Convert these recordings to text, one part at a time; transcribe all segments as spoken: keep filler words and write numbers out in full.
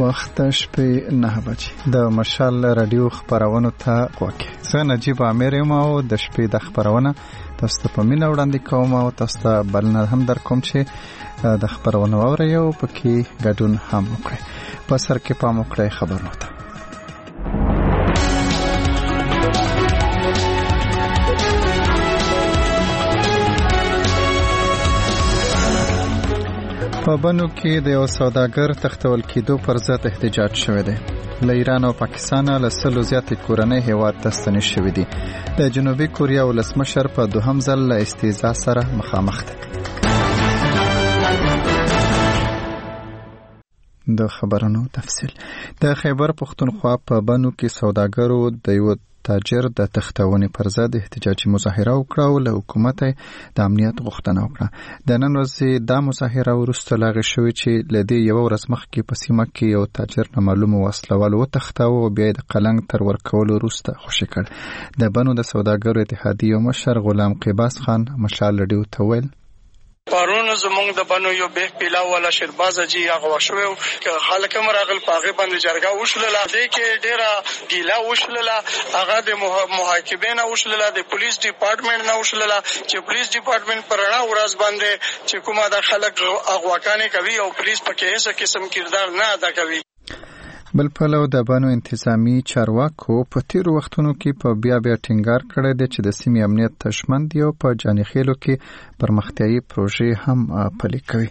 وخت شپې نه بجې د مشال رادیو خبرونو ته وکړه. زه نجیب امیر یم او د شپې د خبرونه تاسو ته په مینه وړاندې کوم او تاسو ته بلنه هم در کوم چې د خبرونو اورئ او پکې ګډون هم وکړئ. په سر کې پام وکړئ خبرونو ته. په بنو کې د یو سوداګر تښتول کېدو پر ضد احتجاج شوی دی. له ایران او پاکستان له سلو زیاتې کورنۍ هیواد ته ستنې شوې دي. د جنوبي کوریا ولسمشر په دوهم ځل له استهزا سره مخامخ دی. د خبرونو تفصیل. د خیبر پښتونخوا په بنو کې سوداګرو د یو تاجر د تښتونې پر ضد احتجاجي مظاهره وکړه او له حکومت د امنیت غوښتنه وکړه. د نن ورځې دا مظاهره وروسته لاغې شوې چې له دې یوه ورځ مخکې په سیمه کې یو تاجر نامعلومو وسلوالو وتښتاوه او بیا یې د قلنګ تر ورکولو وروسته خوشي کړ. د بنو د سوداګرو اتحادیې مشر غلام قباس خان مشال رادیو ته ویل: پرون زمونږ د بنو یو به پیلا ولا شرباز جی هغه وشو چې خلک مرغل پاغه باندې جرګه وشلله. دې کې ډیره ګیلا وشلله، هغه د محاکمې نه وشلله، د پولیس ډپارټمنټ نه وشلله چې پولیس ډپارټمنټ پر رڼا ورځ باندې چې کومه د خلک اغواکانې کوي او پولیس پکې هیڅ قسم کردار نه ادا کوي. بل پلو د بانو انتظامی چارواکو په تیرو وختونو کې په بیا بیا ټینګار کړی دی چې د سیمې امنیت تشمن دی او په جانخیلو کې پرمختیایي پروژې هم پلي کوي.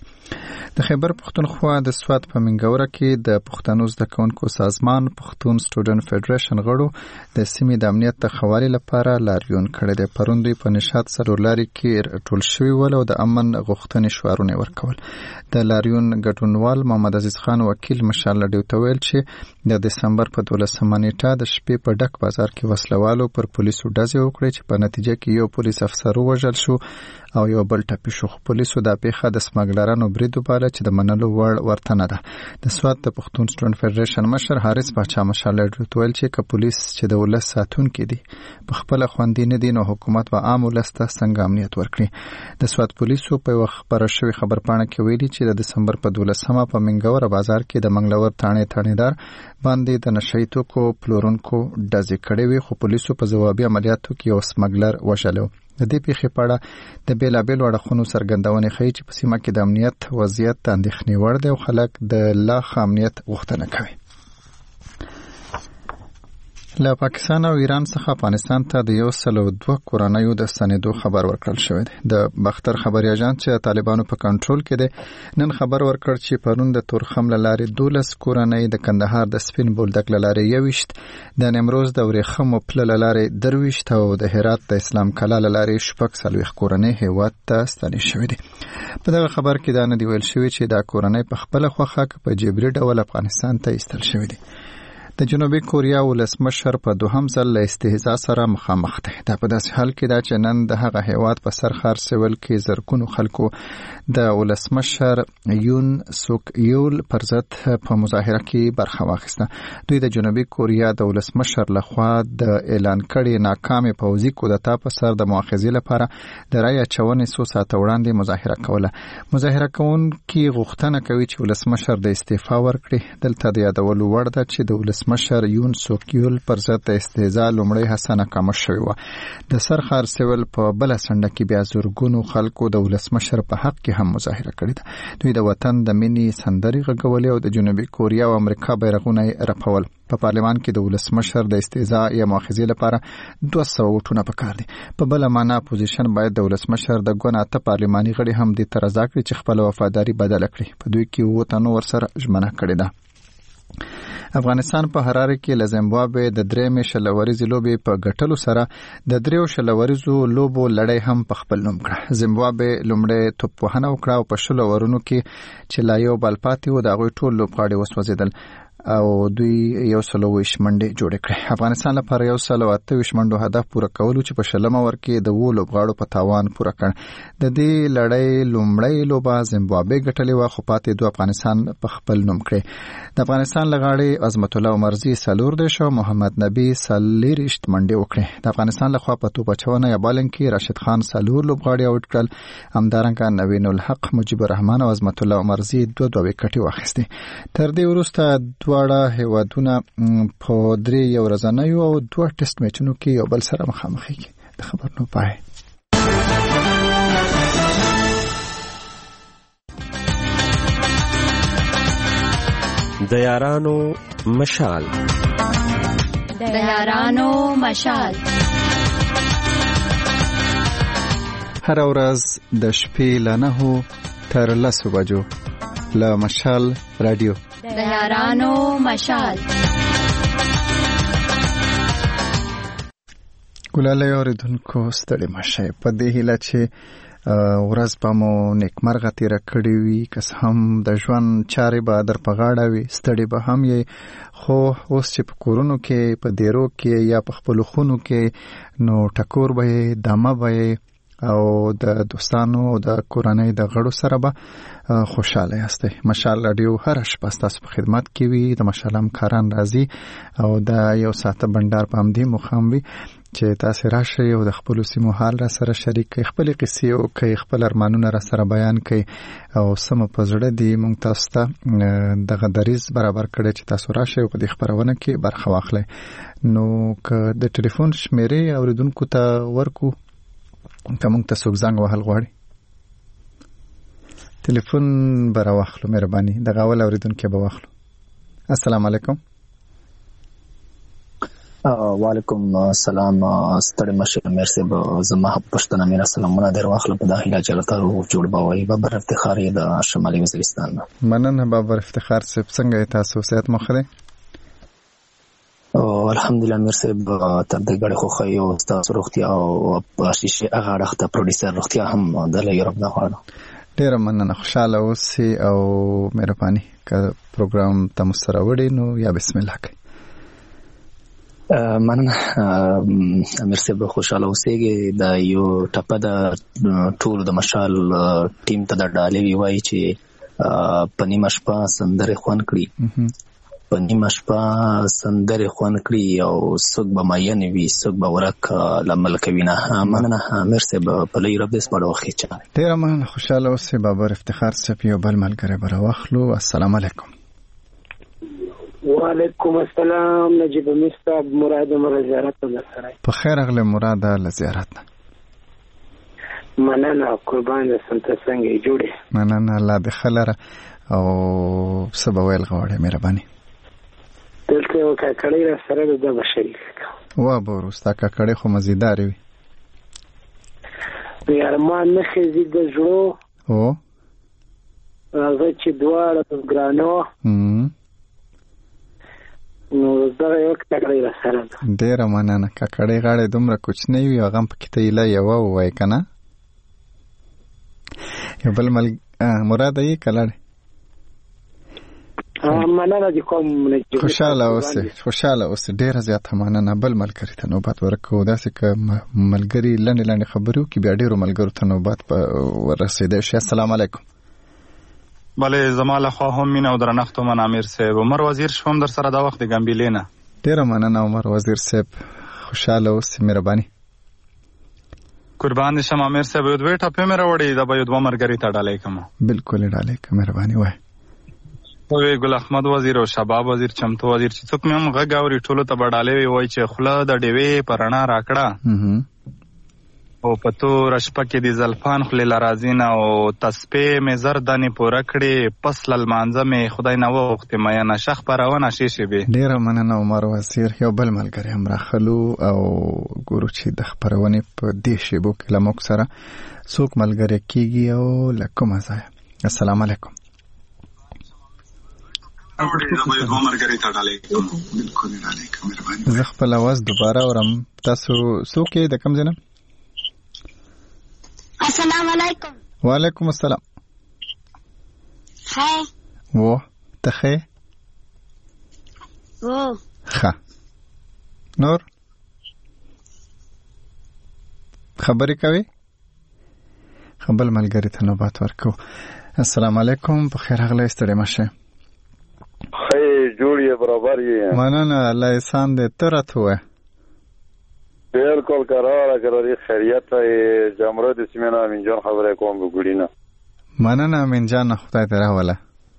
د خیبر پښتونخوا د سوات په منګوره کې د پښتنو زده کوونکو سازمان پښتون سټوډنټ فدریشن غړو د سیمې د امنیت د ښه والي لپاره لاریون کړی دی. پرون دوی په نشاط څلورلاري کې ټول شوي ول او د امن غوښتنې شعارونه ورکول. د لاریون ګډونوال محمد عزیز خان وکیل مشال رادیو ته ویل چې د دسمبر په دولسمه نیټه د شپې په ډک بازار کې وسلوالو پر پولیسو ډزې وکړې چې په نتیجه کې یو پولیس افسر ووژل شو او یو بل ټپي شو. پولیسو دا پیښه د سمګلرانو برید وباله چې د منلو وړ ورته نه ده. د سوات د پښتون سټوډنټ فدریشن مشر حارث باچا مشال رادیو ته ویل چې که پولیس چې د ولس ساتونکي دي په خپله خوندي نه دي نو حکومت به عام ولس ته څنګه امنیت ورکړي. د سوات پولیسو په یوه خپره شوې خبرپاڼه کې ویلي چې د دسمبر په دولسمه په منګوره بازار کې د منګلور تاڼې تاڼېدار باندې د نشهیي توکو پلورونکو ډزې کړې وې خو پولیسو په ځوابي عملیاتو کې یو سمګلر وژلی و. د دې پیښې په اړه د بېلابېلو اړخونو څرګندونې ښیي چې په سیمه کې د امنیت وضعیت د اندېښنې وړ دی او خلک د لا ښه امنیت غوښتنه کوي. له پاکستان او ایران څخه افغانستان ته د یو سل او دوه کورنیو د ستنېدو خبر ورکړل شوی دی. د باختر خبري اژانس چې طالبانو په کنټرول کې دی نن خبر ورکړ چې پرون د تورخم له لارې دولس کورنۍ، د کندهار د سپین بولدک له لارې یوویشت، د نیمروز د ورېښمو پله له لارې درویشت او د هرات د اسلام کلا له لارې شپږ څلوېښت کورنۍ هیواد ته ستنې شوې دي. په دغه خبر کې دا نه دی ویل شوی چې دا کورنۍ په خپله خوښه په جبري ډول افغانستان ته ایستل شوي دي. د جنوبي کوریا ولسمشر په دوهم ځل له استهزا سره مخامخ دی. دا په داسې حال کې ده چې نن د هغه هیواد په سرخار سویل کې زرګونو خلکو د ولسمشر یون سوک یول پر ضد په مظاهره کې برخه واخیسته. دوی د جنوبي کوریا د ولسمشر لخوا د اعلان کړي ناکامې پوځي کودتا په سر د مؤاخذې لپاره د رایې اچونې څو ساعته وړاندې مظاهره کوله. مظاهره کوونکي غوښتنه کوي چې ولسمشر د استعفا ورکړي. دلته د یادولو وړ ده چې د مشر یون سوکیول پر ضد استهزاء لومړی هڅه ناکامه شوې وه. د سرخار سویل په بله څنډه کې بیا زرګونو خلکو د ولسمشر په حق کې هم مظاهره کړې ده. دوی د وطن د مینې سندرې غږولې او د جنوبي کوریا او امریکا بیرغونه یې رپول. په پارلمان کې د ولسمشر د استهزاء یا مؤاخذې لپاره دوه سوه ووټونه پکار دي. په بله معنا اپوزیشن باید د ولسمشر د ګوند اته پارلماني غړي هم دې ته رضا کړي چې خپله وفاداري بدله کړي. په دوی کې اووه تنو ورسره ژمنه کړې ده. افغانستان په هراره کې له زیمبابوې د درېیمې شلوریزې لوبې په ګټلو سره د دریو شلوریزو لوبو لړۍ هم په خپل نوم کړه. زیمبابوې لومړی توپوهنه وکړه او په شلو اورونو کې چې لا یو بال پاتې و د هغوی ټول لوبغاړي وسوځېدل. او دوی یو سل ویش منډې جوړ کړې. افغانستان لپاره یو سل اته ویش منډو هدف پوره کولو چې په شلمه ور کې د وو لوبغاړو په تاوان پوره کړ. د دې لړۍ لومړی لوبه زیمبابوې ګټلې و خو پاتې دوه افغانستان په خپل نوم کړې. د افغانستان لغاړي عظمت الله عمرزي سلور د شو محمد نبی سلیریشت منډې وکړې. د افغانستان لخوا په توپ اچونه یا بالنګ کې راشد خان سلور لوبغاړي اوټ کړل. همدارنګه نوین الحق مجيب الرحمن او عظمت الله عمرزي دوه دوه وکټي واخیستې. تر دې وروسته دواړه هیوادونه په درې یو ورځنیو او دوه ټیسټ میچونو کې یو بل سره مخامخ کیږي. د خبرونو پای. د یارانو مشال د یارانو مشال هر ورځ د شپې له نهو تر لسو بجو له مشال رادیو د یارانو مشال. ګلاله اوریدونکو ستړي مشه په دې هیله چې ورځ په مو نیکمرغه تیر کړی وي، کس هم د ژوند چارې به در په غاړه وي، ستړي به هم یې، خو اوس چې په کورونو کې په دیرو کې یا په خپل خونو کې نو ټکور به دمه به او د دوستانو او د کورنۍ د غړو سره به خوشاله یاستئ. مشال رادیو هر شپه تاسو په خدمت کې وي. د مشال همکاران راځي او د یو ساعته بندر په همدې مخام وي چې تاسو راشئ او د خپل سیمو حال را سره شریک کړئ، خپل قصې او کړئ، خپل ارمانونه را سره بیان کړئ او سم په زړه دی مونږ تاسو ته دغه دریز برابر کړئ چې تاسو راشئ او په دې خبرونه کې برخه واخلئ. نو که د ټلیفون شمیرې اوریدونکو ته ورکو ته مونږ ته څوک زنګ وهل غواړي ټلیفون به راواخلو، مهرباني دغه اول اوریدونکي به واخلو. السلام علیکم. وعلیکم السلام. ستړي مشه مرسي به زما پښتنه میرا سلامونه در واخله په داخله چلته روح جوړ بوي بابر افتخار د شمالي وزیرستان. مننه بابر افتخار صاحب، څنګه تاسو؟ صحت مو ښه دی؟ او الحمدلله مرسي تر دې غړي خو خو یو تاسو روغتیا او شیشه هغه راخته پروډوسر روغتیا هم د یورپ نه غواړم. ډیر مننه، خوشاله اوسئ او مهرباني که پروګرام تاسو سره وړي نو یا بسم الله کوي. مننه مرسي به خوشاله اوسئ. د یو ټپه د ټول د مشال ټیم ته د ډالې وی چې په نیمه شپه سندره خوان کړی په نیمه شپه سندره خوان کړی او څوک به ماین وي څوک به ورک لمل کوي نه. مننه مرسي به په لوی رب دې سپړو خېچا. ډیر مننه، خوشاله اوسئ. بابر افتخار صاحب یو بل ملګری به راواخلو. السلام علیکم. وعلیکم السلام. نجیب مستاب مراد مر زیارت نه سره په خیر اغله مراد له زیارت نه. مننه قربان سنت څنګه جوړه. مننه الله دې خلره او سبا ویل غواړي مهرباني. دلته یو کاکړی را سره د بشریک وا بورستا کاکړی خو مزیدار وي. یار ما نه خېزي د جوړو او هغه چې دواړه ګرانو نو دا یو کاکړی را سره. ډیر مننه. کاکړی غاړه دومره کوچنی وي هغه په کته ایله یو وای کنه. یو بل مل مراد یې کلاړ. مننه دي کوم نه. خوشاله اوسئ، خوشاله اوسئ. ډیر زیات مننه. بل ملګری ته نوبت ورکو. داسې ک ملګری لنډ لنډ خبرو کې بیا ډیرو ملګرو ته نوبت ورسېده شي. السلام علیکم. بله زماله خو هم مين او درنښت من امیر صاحب عمر وزیر شوم در سره دا وخت د ګمبیلینا. ډیر مننه عمر وزیر صاحب، خوشاله اوسئ مهرباني. قربان شم امیر صاحب. یو دوه ټاپه مې راوړې دا به یو دوه مرګري ته ډالې کوم. بالکل ډالې کوم مهرباني وای. وی ګل احمد وزیر او شباب وزیر چمتو وزیر چې څوک مې هم غږ اوري ټولو ته بډالې وي چې خله د ډیوې پرانا راکړه او پتو رشپه کې دي زلفان خله لرازین او تسبیح مې زردانه پوره کړې پس لمانځه مې خدای نه وخت مې نه شخ پرونه شیشه به. ډیر مننه عمر وزیر. یو بل ملګری هم راخلو او ګورو چې د خبرونه په دې شیبو کې لموک سره څوک ملګری کیږي او لکه مزه. السلام علیکم. زه خپل आवाज دوباره اورم. تاسو څوک د کوم ځای نه؟ السلام علیکم. وعلیکم السلام. هاي و ته ښه؟ او ښه نور خبرې کوي خبر ملګری ته نوبت ورکو. السلام علیکم په خیر اغلی ستړي مشه. خی جوړ یې برابر یې مننه الله احسان دې ترت وه بالکل قراره قراری خیریت یې جمرو د سیمه امین جان خبره کوم وګړینا. مننه امین جان خدای دې راوله.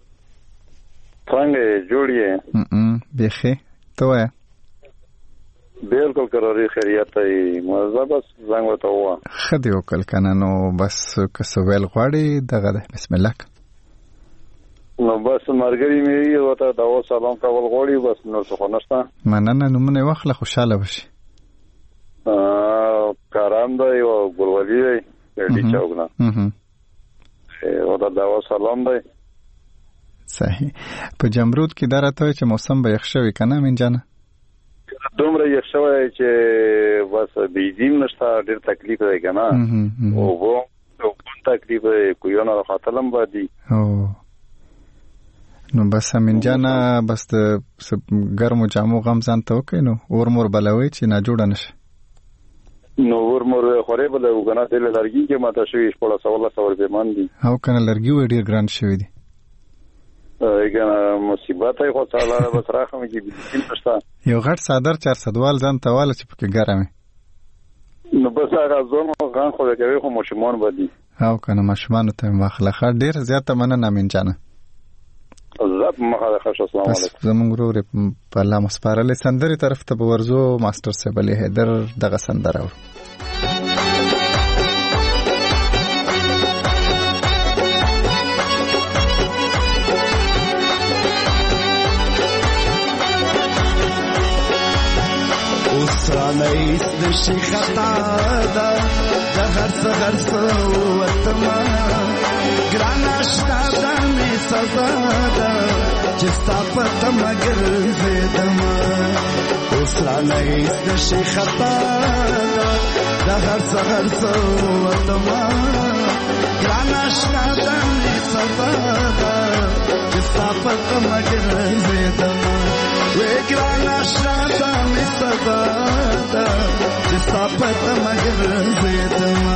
څنګه جوړ یې ام بخي ته وه بالکل قراری خیریت یې مزه بس زنګ وته و خدي وکل کنه نو بس کسویل غواړي دغه بسم الله نو بس مرګري مې وته دا و سلام کول غواړي بس نو څه نشته. مننه نو منه واخله خوشاله بشي. ا کارام دی او ګلولي دی ډی چاوګنا هم او دا دا و سلام دی. صحیح. په جمرود کې درته چې موسم به یخ شوی کنه من جانه دومره یخ شوی چې بس بيزیم نشته ډېر تکلیف دی کنه او وو او تکلیف کوی نه خاطرم باندې او نو بس امین جانا بس ګرمو جامو غم ځان ته وکړي نو اور مور بلوي چې نه جوړ نشي نو ور مور خوري بل وګنا دل لرګي کې ماته شوي په سوال سوال به مان دي او کنه لرګي وړي ګران شوی دي اګه مصیبت ای خو تعالی بس راخم کې بيزیم نشته یو غټ صدر چهارصد وال ځان تواله چې پکې ګرمه نو بس هغه زوم غان خو کوي خو مشمون بدی او کنه مشمون ته مخله خ ډیر زیاته مننه امین جانه. زاب مخه خش السلام علیکم. زمونږ ورور په الله مسپارلې سندري طرف ته ورزو ماستر سیبلی هیدر دغه سندره اوسرانه است نشي خطا ده د هر څه هر څه وتما ګران آشنا ده مې سزا ده چې ستا په تمګر زیدما. اوسرانه است نشي خطا ده د هر څه هر څه وتما ګران آشنا ده مې سزا ده چې ستا په تمګر زیدما. وې ګران آشنا ده مې سزا ده چې ستا په تمګر زیدما.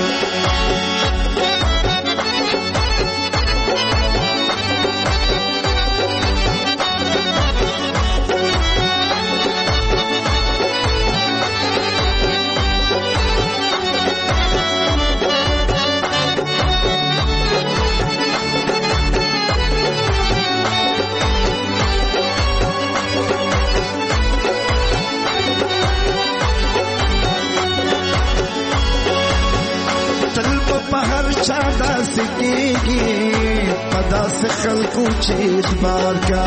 چادا سکیگی پدا سے خلقو چیز بار کا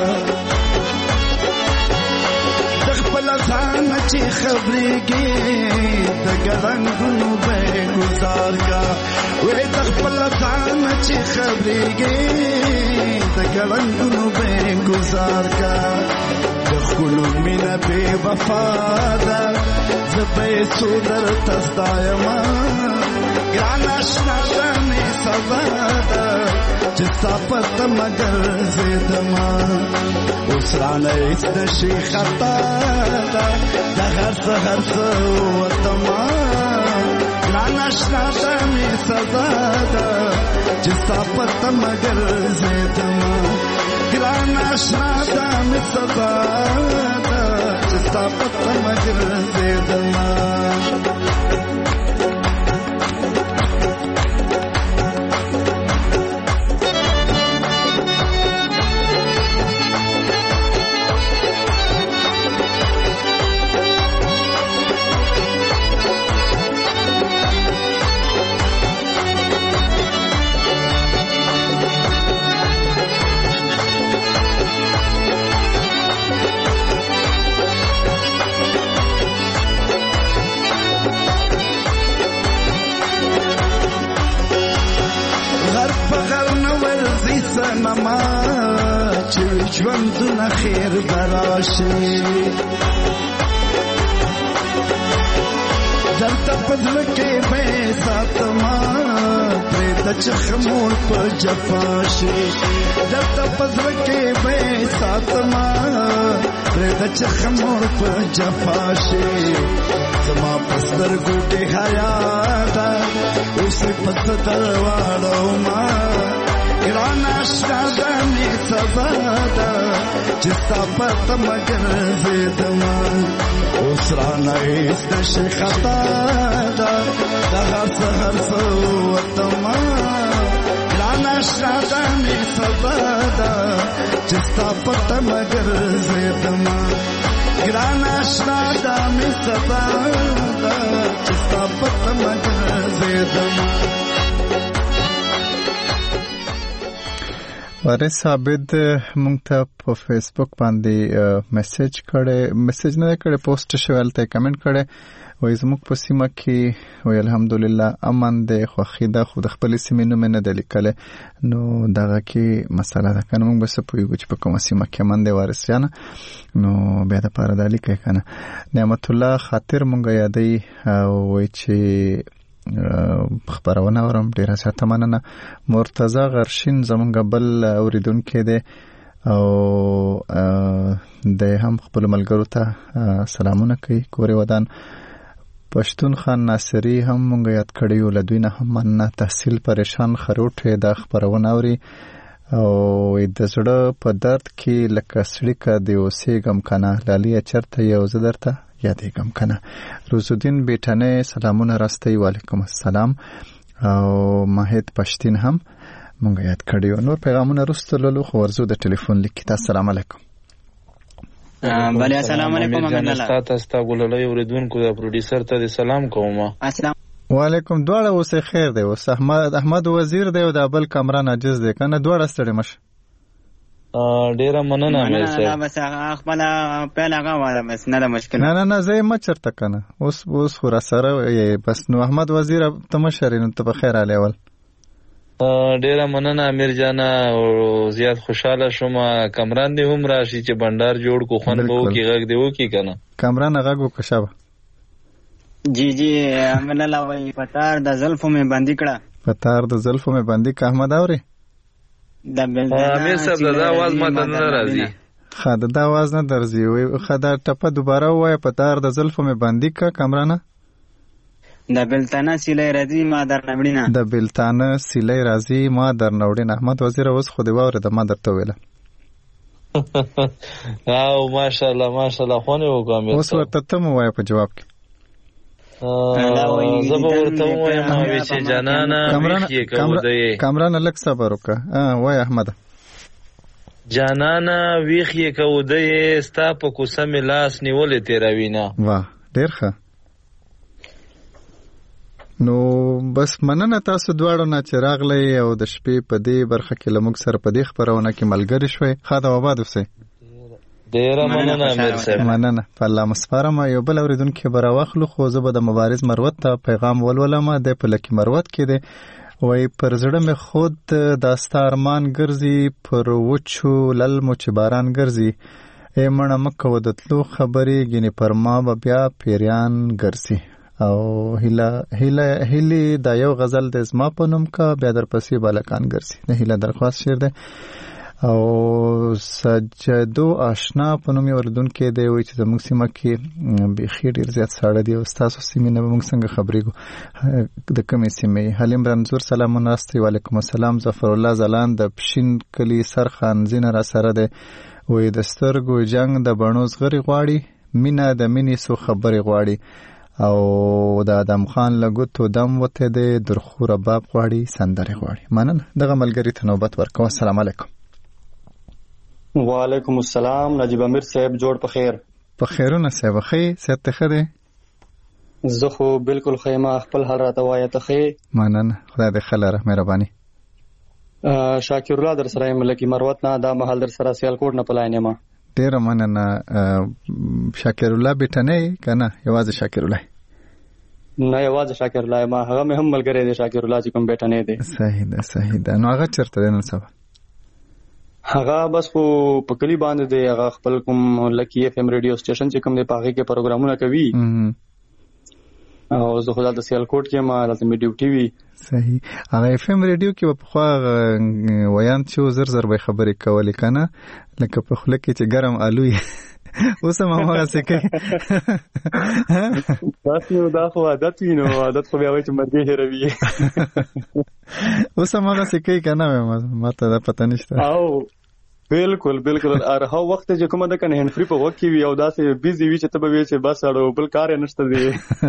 دخپل ازان چی خبریگی دگرنگو بے گزار کا وی دخپل ازان چی خبریگی دگرنگو بے گزار کا دخلو من بے وفادا زبے سودر تستایما ګران آشنا ده مې سزا ده چې ستا په تمګر زیدما. اوس رانه هېڅ نشي خطا ده د هر څه هر څه وتما ګران آشنا ده مې سزا ده چې ستا په تمګر زیدما. ګران آشنا ده مې سزا ده چې ستا په تمګر زیدما. ماما چې ژوندونه خیر براشي دلته پزړه کې به ساتما پرې د چخمور په جفا شي دلته پزړه کې به ساتما پرې د چخمور په جفا شي زما پستر ګوټه حیا دا اوس په سترواړو ما ګرانا شاده می سزا دا چې تاسو مگر زیدما اوس را نه است شخطا دا د هر سحر سوتما ګرانا شاده می سزا دا چې تاسو مگر زیدما ګرانا شاده می سزا دا چې تاسو مگر زیدما وارث عابد مونږ ته په فیسبوک باندې میسج کړي میسج نه کړي پوسټ شوال ته کمنټ کړي وای زموږ په سیمه کې وای الحمدلله امن ده خو خیدا خو د خپل سیمې نوم نه د لیکل نو دغه کې مسله ده کنه موږ بس پویګو چې په کومه سیمه کې امن ده وارث جان نو بیا د پاره د لیکه کنه نعمت الله خاطر مونږ یادې وای چې خبرونه ورم ډیره ساته مننه مرتضی غرشین زمونږ بل اوریدونکو دی او د هم خپل ملګرو ته سلامونه کوي کورې ودان پښتون خان ناصری هم مونږ یاد کړیو لدوی نه هم مننه تحصیل پریشان خروټه د خبرونه اوري او د زړه په درد کې لکه سړی کا دی اوسېګم کنه لالي چرته یو زدرته یادېګم کنه روزالدین بیٹانه سلامونه راستي وعلیکم السلام او ماهد پښتین هم مونږ یاد کړیو نور پیغامونه رسولو خو ورزو د ټلیفون لیکي السلام علیکم بله السلام علیکم محمد الله تاسو ته ګولړی اوریدونکو د پروډوسر ته سلام کوم السلام وعلیکم دواړه اوسه خیر دی اوس احمد احمد وزیر دی او د بل کامران عاجز دی کنه دواړه ستړي مش ډیره مننه مې سره بس خپل په لغه واره بس نه د مشکل نه نه نه زه ما چرته کنه اوس اوس خو را سره بس نو احمد وزیر ته مشرین ته په خیر علی اول ډیره مننه امیر جان او زیات خوشاله شوم کامران دی هم راشي چې بندر جوړ کو خون بو کی غږ دی و کی کنه کامران غږ وکښه جی جی امن الله وای پتار د زلفو مې باندې کړه پتار د زلفو مې باندې که احمد اوري د بلدان امیر صاحب دا आवाज ماته نه راځي خاطر دا आवाज نه درځي وای خدای ټپه دوباره وای پتار د زلفو مې باندې کا کامرانه د بلتانه سیلې راځي ما در نوړینا د بلتانه سیلې راځي ما در نوړینا احمد وزیر اوس خو دی واره د ما درته ویله او ماشاءالله ماشاءالله خونه وګم اوس ورته ته مو وای په جواب کې زبا ورته وایم او چې جانانا ویخی کوي کامران الک صبر وکړه اه وای احمد جانانا ویخی کوي ستا په کوسه لاس نیولې تیروینا واه ډیر ښه نو بس مننه تاسو دواړو نه چې راغلی او د شپې په دې برخه کې لموږ سره په دې خبرونه کې ملګری شوي خاطر آباد اوسئ ډیره مننه امیر صاحب مننه په الله مسپارم یو بل اوریدونکو برا واخلو خو زه به د مبارز مروت ته پیغام ولولم د پلکی مروت کې دی وای پر زړه مې خود داستا ارمان ګرځي پر وچو لل مو چې باران ګرځي ای مړه مکه ودتلو خبرې ګینه پر ما بیا پیریان ګرځي او هیله هیله هیله دا یو غزل د زما په نوم کا بیا در پسې بالکان ګرځي نه هیله درخواست شیر ده او سجدو آشنا په نوم وردون کې دی وای چې زموږ سیمه کې به خیر ډیر زیات ساړه دی او تاسو سیمه نه موږ څنګه خبرې کو د کومې سیمه حلیم رنزور سلام ناستي وعلیکم السلام ظفر الله زلان د پښین کلی سرخان زین را سره ده وای د سترګو جنگ د بڼوز غری غواړي مینا د مینې سو خبرې غواړي او د ادم خان لګوتو دم وته دی درخو رباب غواړي سندره غواړي مننه دغه ملګری ته نوبت ورکوم السلام علیکم وعلیکم السلام نجیب امیر صاحب جوړ په خیر په خیرونه صاحب خې ست خره زه خو بالکل خیمه خپل حال راته وایې ته خې مننه خدای دې خلره مهرباني شاکر الله در سره ملکی مروت نه دا محل در سره سیالکوټ نه پلاینه ما ډیر مننه شاکر الله بیٹنه کنه یوازې شاکر الله نه یوازې شاکر الله ما هغه مې هم ملګری دی شاکر الله چې کوم بیٹنه دی صحیح ده صحیح ده نو هغه چرته دی نن سبا هغه بس په پکلی باندې دی هغه خپل کوم لکی اف ام ریډیو سټیشن چې کوم دی پاغه کې پروګرامونه کوي او زه خو د سیالکوټ کې ما لازم ډیوټي وی. صحیح. هغه اف ام ریډیو کې په خو ویان چې زر زر به خبرې کولې کنه لکه په خله کې چې ګرم الوی اوس هم هغه څه کوي. تاسو دا خو عادت وینو عادت خو بیا وایي چې مرګ هروي. اوس هم هغه څه کوي کنه ما ته دا پته نشته. او بالکل بالکل ار هغه وخت چې کومه د کنه هند فری په وخت کې وی او داسې بیزی وی چې ته به وی چې بس اړو بل کار نشته دی.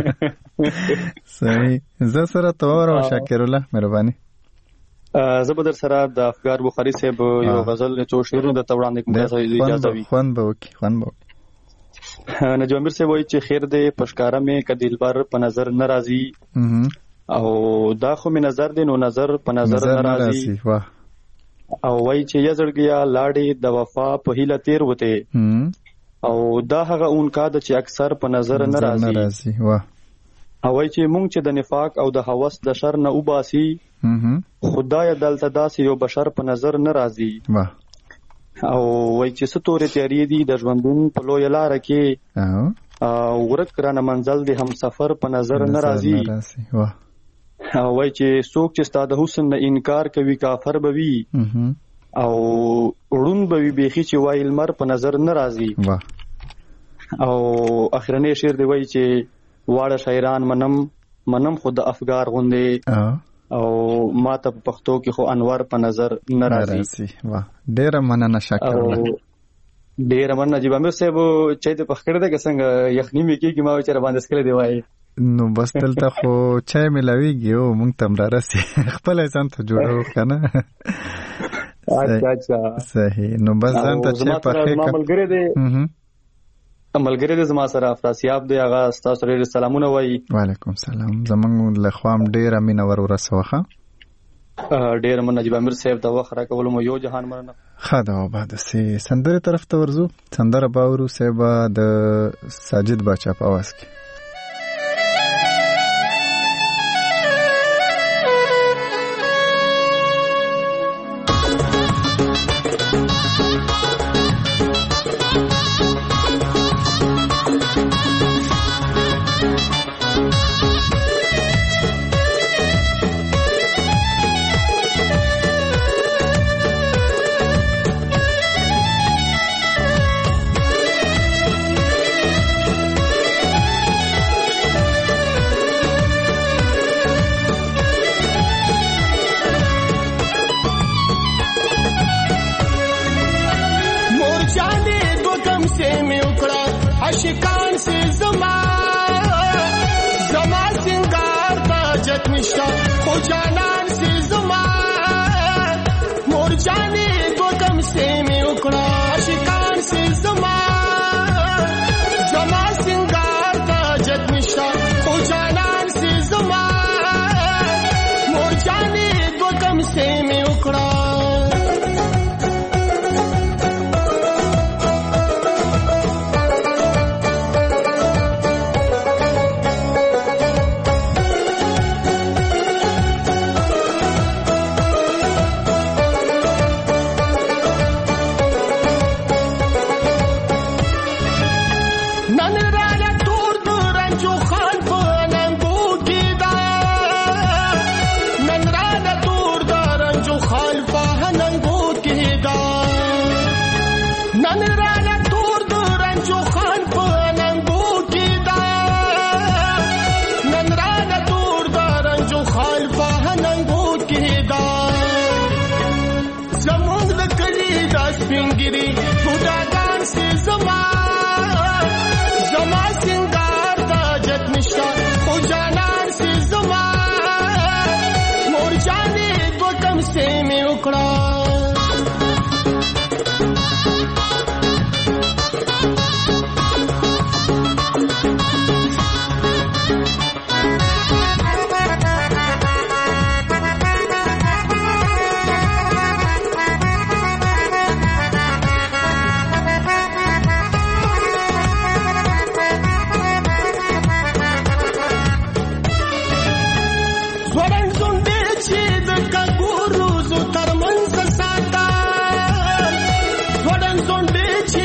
صحیح. زه سره تور او شاکر الله مهرباني. زه به در سره د افغار بخاری صاحب یو غزل څو شعرونه د توړاندې کوم اجازه وي. خوان به وکي خوان به نجم امیر صاحب وایي چې خیر دې پشکارا مې کدیل بر په نظر ناراضي او دا خو مې نظر دی نو نظر په نظر ناراضي. واه. او وای چې یزړګیا لاړې د وفا په هیله تیر وته او دا هغه اون کا د چې اکثر په نظر ناراضي. واه. او وای چې مونږ چې د نفاق او د هوس د شر نه وباسي خدای دلته داسې یو بشر په نظر ناراضي. واه. او وای چې ستوري تیاری دي د ژوندون په لوی لار کې او ورک کرانه منزل دي هم سفر په نظر ناراضي. واه. او وای چې څوک چې ستاسو حسن نه انکار کوي کافر بوي او ورون بوي بيخي چې وای المر په نظر ناراضي. واه. او اخرنی شعر دی وای چې واړه شاعران منم منم خود افګار غوندې او ما ته پښتو کې خو انوار په نظر ناراضي. واه. ډیر مننه شاکر الله. ډیر مننه جی بامر صاحب چې ته پخکړه ده څنګه یخنی مې کې ما چې را باندې سکل دی وای نو بس دلته خو چای ملاویږي او مونږ تم را رسي خپل ځان ته جوړو کنه. اچھا اچھا صحیح. نو بس ځان ته چې په خې عملګری دی عملګری دی زما سره افراسیاب دی هغه تاسو لري سلامونه وای. وعلیکم سلام. زمونږ له خوام ډیر امینه ور ورسوخه. ډیر من نجیب امیر صاحب دا وخت را کولم یو جهان مرنه خدا وباد سي سندره طرف ته ورزو. سندره باورو صاحب د ساجد باچا په आवाज کې. शिकान से जमा जमा सिंगार ताजत निशा हो जानन से जमा मोर जाने दो कम से में उकड़ा शिकान से जमा जमा सिंगार ताजत निशा हो जानन से जमा मोर जाने दो कम से में उकड़ा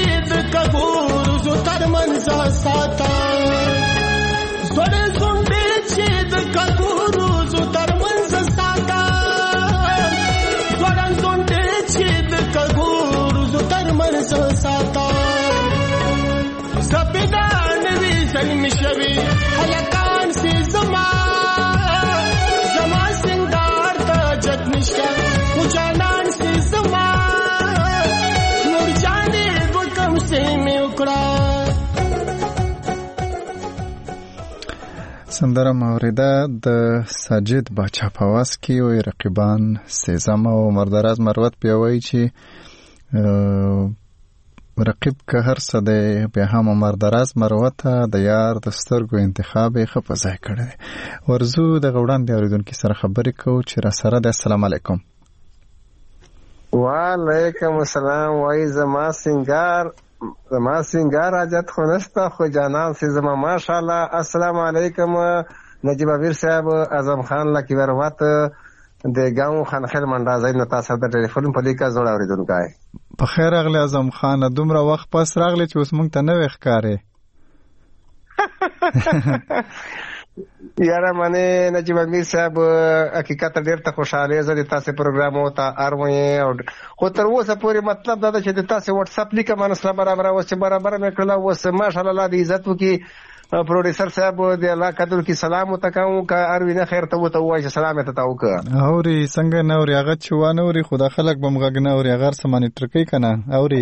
Sata, Zore Zunde شوي هلکان سي زما زما سنگار ته جت نشته خو جانان سي زما نور جانې وکم سي مې وکړه. سندره موریده د ساجد باچا په واس کې وي رقیبان سیزم او مردراز مروت بیا وایي چې رقیب که هر څه دی بیا هم مردراز مروته د یار د سترګو انتخاب یې ښه په ځای کړی دی. ورځو دغه وړاندې اورېدونکي سره خبرې کوو چې راسره دی. السلام علیکم. وعلیکم السلام. وای زما سنگار زما سنگار حاجت خو نشته خو جانان سي زما ماشاءالله. السلام علیکم نجیب امیر صاحب اعظم خان لکی وروت د گاو خانخیل منډه ځای نه تاسو د ټلیفون په لیکه زوړ اوریدونکای په خیر اغلی اعظم خان دومره وخت پس راغلی چې اوس مونږ ته نه وښکارې یاره منه نجیب امیر صاحب حقیقت ډیر ته خوشاله زه د تاسو پروګرام او ته اروي او خو تر اوسه پورې مطلب دا چې د تاسو واتس اپ لیکه مانه سره برابر اوس برابر مې کړل اوس ماشاءالله الله دې عزت وکي. پروډوسر صاحب د الله قدر کی سلام وتکاو کا اروي نه خیر ته وته وای سلام ته تاو کا اوري څنګه نوري هغه چوانه اوري خدا خلک بمغږ نه اوري هغه سمانی ترکی کنه اوري.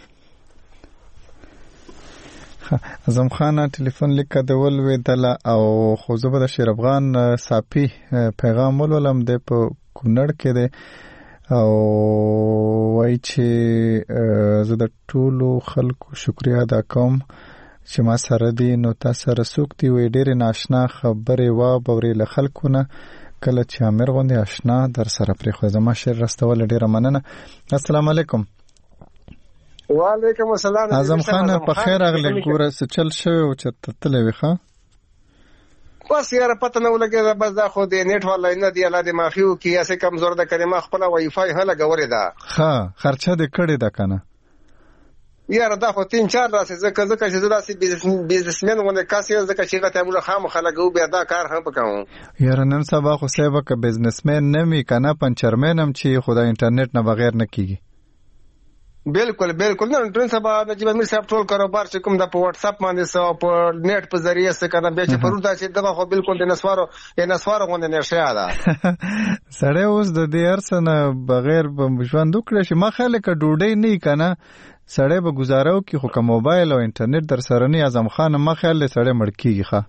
اعظم خان ټلیفون لیک کول وی دل او خو زه به د شیر افغان صافي پیغام ولولم د په کونړ کې دی او وای چې زه د ټولو خلکو شکریا ادا کوم چې ما سره دی نو تاسو سره څوک دی وی ډېر ناشنا خبرې وا بوري له خلکونه کله چې امیر غوندي آشنا در سره پرې خو زما شیر راستول ډېر مننه. السلام علیکم. وعلیکم السلام. اعظم خان په خیر اغلی ګوره څه چل شوی او چېرته تللی وې ښه بس یاره پته نه ولګېده بس دا خو د نیټ والا نه دی الله دې معافي وکړي هسې کمزور ده که ما خپله وای فای ښه لګولې ده ښه خرچه دې کړې ده که نه یاره دا خو تین چار راسې ځکه ځکه چې زه داسې بزنسمین غوندې کس یم ځکه چې هغه ته موږ خامخا لګوو بیا دا کار هم پکوو. یاره نن سبا خو صاحبه که بزنسمین نه وي که نه پنچرمین هم چې خو د انټرنیټ نه بغیر نه کېږي. بالکل بالکل نه ټول سبا نجیب امیر صاحب ټول کاروبار چې کوم د په واتس اپ باندې سو په نیټ په ذریعہ څخه کنه به چې پروت دا چې دغه خو بالکل د نسوارو یا نسوارو غوندې نشه ده سړی اوس د دې ارسنه بغیر به ژوند وکړي چې ما خاله ک ډوډۍ نه کنه سړی به گزارو کې خو کوم موبایل او انټرنیټ در سره نه اعظم خان ما خاله سړی مړ کیږي ښه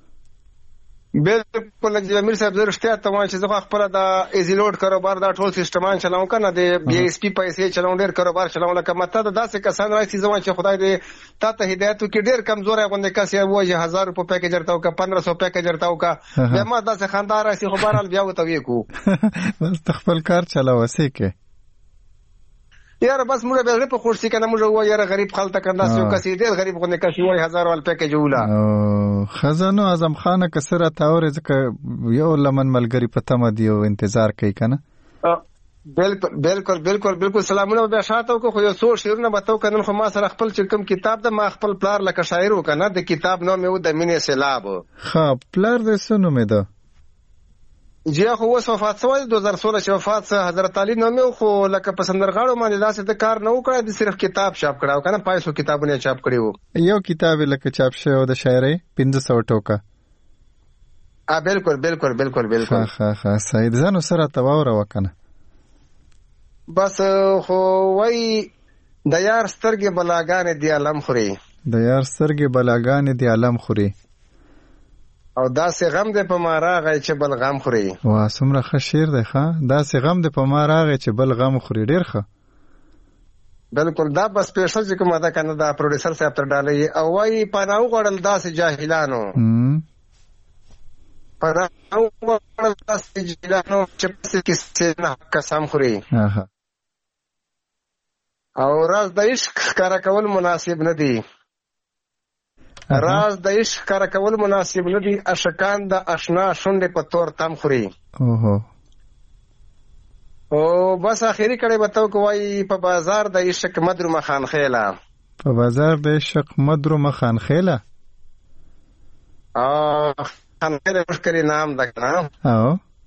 بالکل نجیب امیر صاحب زه رښتیا ته وایم چې زه خپل د ایزیلوډ کاروبار دا ټول سیستمان چلاوم کنه د بی اس پی پیسې چلاوم ډیر کاروبار چلاوم لکه مته د داسې کسان راځي زما چې خدای دې تا ته هدایت وکړي ډیر کمزور غونډه کس یې وایي هزار روپے پیکیج ورتاو کا پندرہ سو پیکیج ورتاو کا بیا ما داسې خاندار راځي خو بهرحال بیا وته ویکو بس خپل کار چلاو سې کې یار بس موږ به غریب خوش سي کنه موږ وای یار غریب خلک کنده سو کسي ډیر غریب غونډه کسي وای هزار ول پیکیج ولا خزانو اعظم خان کسره تاور ځکه یو لمن ملګری پته م دی او انتظار کوي کنه بالکل بالکل بالکل بالکل سلامونه به شاته کو خو یو څو شعرونه بتاو کنه خو ما سره خپل چې کوم کتاب د ما خپل پلار لکه شاعر وکنه د کتاب نوم یو د مینې سیلاب ها پلار د سونو مې ده جی خو وس وفات شوی دو هزار سولہ چې وفات سه حضرت علي نوم خو لکه پسندرغاړو باندې داسې د کار نه وکړای د صرف کتاب چاپ کړو کنه پایسو کتابونه چاپ کړیو یو کتاب لکه چاپ شوی د شاعري پنځه سوه ټوکه ا بالکل بالکل بالکل بالکل ها ها سید زانو سره تواور وکنه بس خو وای د یار سترګې بلاګانې دی علم خوري د یار سترګې بلاګانې دی علم خوري او دا سه غم دې په ما راغی چې بل غم خوري وا سمره ښه شعر دی ښه دا سه غم دې په ما راغی چې بل غم خوري ډیر ښه بالکل دا بس پیښه چې کومه دا کنه دا پروډوسر صاحب تر ډالې او وای پناو غړل داسې جاهلانو پناو غړل داسې جاهلانو چې پسې کیسه نه قسم خوري او راز د عشق کار کول مناسب نه دی راز د عشق کار کول مناسب نه دي اشکان د آشنا شونډې په تور تم خوري اوهو او بس اخیری کړي بتاو کوي په بازار د عشق مدرو مخان خیله په بازار د عشق مدرو مخان خیله ا خان خیله مشکري نام ده کنه او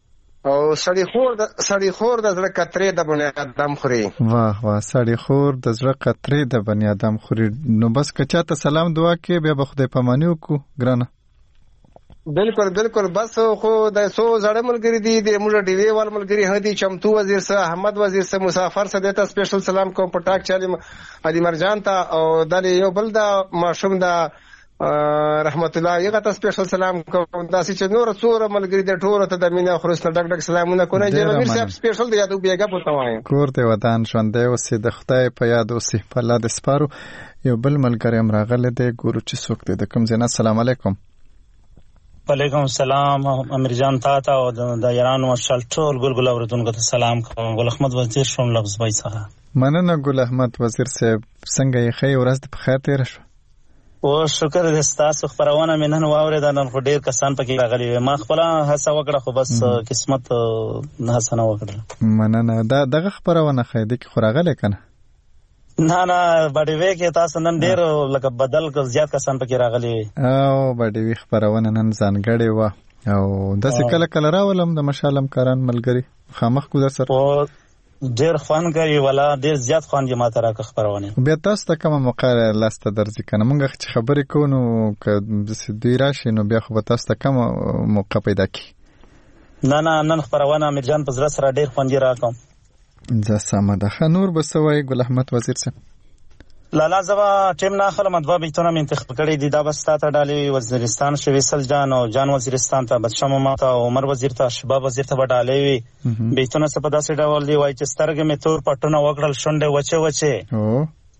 او سړی خور د سړی خور د زړه کترې د بنی آدم خوري. واه واه سړی خور د زړه کترې د بنی آدم خوري. نو بس که چاته سلام دعا کې بیا به خدای پاماني وکړو ګرانه. بالکل بالکل بس خو د سو زړه ملګری دي د موږ ډیوی وال ملګری هدي چمتو وزیر سره احمد وزیر سره مسافر سره دته سپیشل سلام کوم پټاک چالي علي مرجان ته او د یو بل د ماشوم د رحمت الله یغه ته سپیشل سلام کوم داسې چې نور څوره ملګری د ټوره ته د مینا خرسته ډک ډک سلامونه کوي. جناب صاحب سپیشل دی یادو بیګه پته وایي کور ته ودان ژوندې اوسې د خدای په یاد اوسې په الله د سپارو. یو بل ملګری هم راغلی دی ګورو چې څوک دی د کوم ځای نه. السلام علیکم. وعلیکم السلام امیر جان تا ته او د ایران مشال ټول ګلګل اوردونکو ته سلام کوم. ګل احمد وزیر شوم لفظ بای څخه. مننه ګل احمد وزیر صاحب څنګه یې خیر ورځ په خیر تیر شو؟ او شکر دې ستاسو خبرونه مې نن واورید نن خو ډیر کسان پکې راغلي ما خپل هڅه وکړه خو بس قسمت هڅه نه وکړه. مننه دا دغه خبرونه خیدې کې خو راغلی کنه؟ نه نه باډي وی کې تاسو نن ډیر لکه بدل ک زیات کسان پکې راغلي او باډي وی خبرونه نن ځانګړې و او داسې کله کله راولم د مشالم کاران ملګری خامخ کو در سره ډیر خوان کوي ولا ډیر زیات خوان یې ماته راک خبرونه. بیا تاسو ته کومه موقع لاسته درځي کنه مونږ چې خبرې کوو نو که دوی راشي نو بیا خو تاسو ته کومه موقع پیدا کی. نه نه نن خبرونه امیر جان په زړه سره ډیر خوان یې راکم. زه سمه ده. نور بسوي ګل احمد وزیر صاحب لالا زبا ټیم نه خلم دوا بیتونه من انتخاب کړی دي دا بس تاسو ډالي وزیرستان شویسل جان او جان وزیرستان ته بچم ما ته عمر وزیر ته شباب وزیر ته وډالي وي بیتونه څه په داسې ډول دی وای چې سترګې مې تور پټونه وکړل شونډه وچه وچه او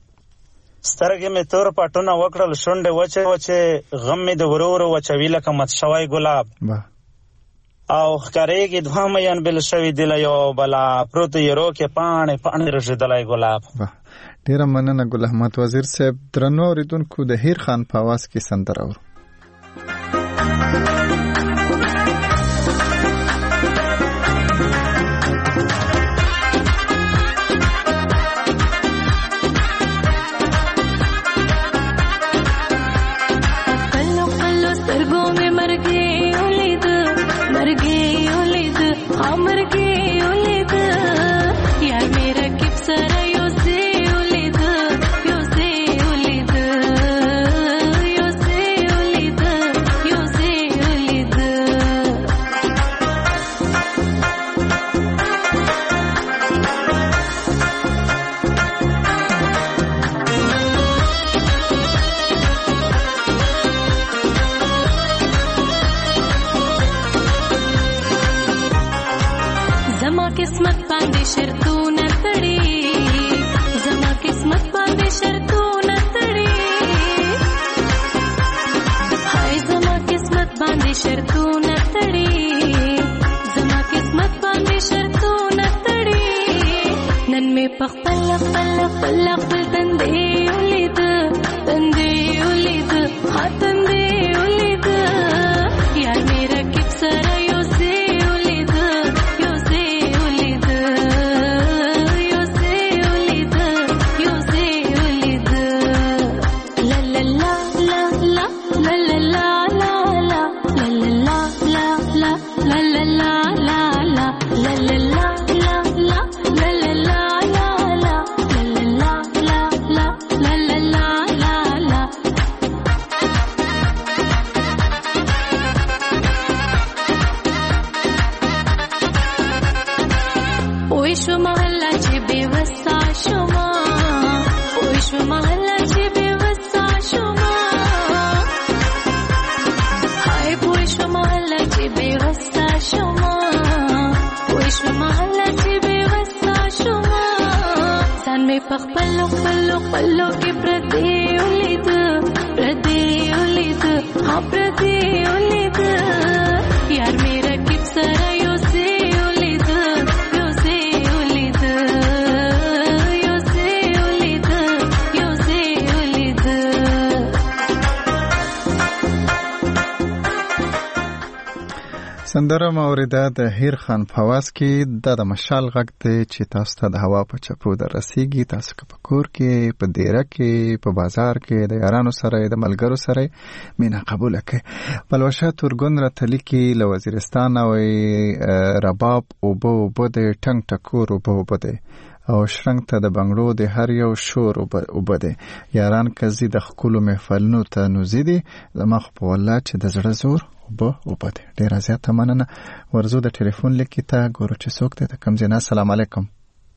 سترګې مې تور پټونه وکړل شونډه وچه وچه غم مې د ورور وچوي لکه مت شوی ګلاب او خکرېږي دوه میان بل شوي دی له یو بلا پروت یې روکې پاڼې پاڼې رژېدلی ګلاب. ډېره مننه ګل احمد وزیر صاحب. درنو اورېدونکو د هیر خان په اواز کې سندره اورو. سندره موریده د هیر خان په واس کې د د مشال غږ دی چې تاسو ته د هوا په چپو در رسیږي. تاسو که په کور کې، په دیره کې، په بازار کې د یارانو سره، د ملګرو سره مینا قبول کړئ. پلوشه تورګون راته لیکي له وزیرستان وایي رباب اوبه اوبه دی، ټنګ ټکور اوبه اوبه دی او شرنګ ته د بنګړو د هر یو شور اوبه دی. یاران کزي د ښکلو محفلونو ته نوزي دي، زما خو په والله چې د زړه زور اوبه اوبه دی. ډېره زیاته مننه. ورځو د ټلیفون لیکي ته ګورو چې څوک دی، د کوم ځای نه. السلام علیکم.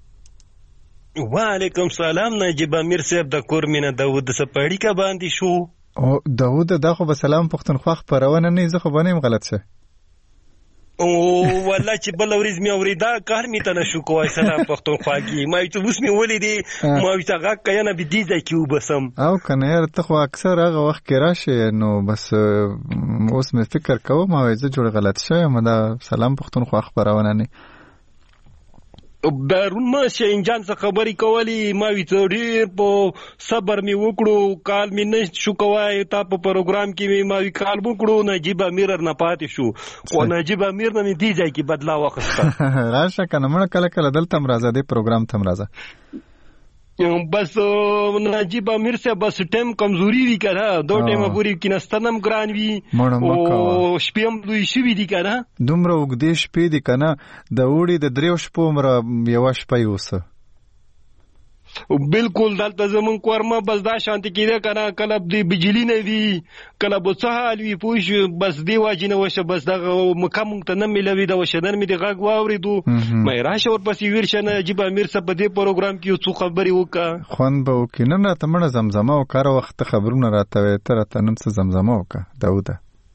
وعلیکم سلام. نجیب امیر صاحب د کور مینه داود سپاړی کا باندې شو. او داود دا خو به سلام پښتونخوا خپرونه نه، زه خو به نه یم غلط شه. او والله چې بل ورځ مې اورېدا کار مې ته نشو کوای سلام پښتونخوا کې. ما چې اوس مې ولیدې ما وی څنګه کنه به دې ځای کې وبسم. او کنه یار ته خو اکثر هغه وخت کې راشي، نو بس اوس مې فکر کوم ما زه جوړ غلط شوم. دا سلام پښتونخوا خبرونه نه بیرون ما شینجان څخه خبرې کولې. ما وی څو ډېر په صبر مې وکړو، کال مې نه شو کوای. تا په پروګرام کې مې ما وی کال وکړو، نجیب امیر نه پاتې شو. خو نجیب امیر نه مې دې ځای کې بدلا واخیسته. راشه کنه مړه کله کله دلته مرزه دې پروګرام ته مرزه. بس نجیب امیر سے بس ټیم کمزوري وی کنه، دو ټیم پوری کینستنم ګران وی او شپیم دوی شوی دی کنه. دومره وګدې شپې دی کنه، د وړي د دریو شپو مر یو شپه یوسه. بالکل دلته زمون کورمه بس دا شانتی کیده کنه، کله د بجلی نه وی، کله بوڅه حال وی پوش. بس دی واجنه وشه، بس دا مکم ته نه ملوي دا وشدن می د غږ واوریدو. مې راشه ور پسې ورشنه جیب امیر صاحب په دې پروګرام کې څو خبري وکا خوان به وکینه نه تمنه زمزمه او کار وخت خبرونه راته تر ته نن څه زمزمه وکا داوود.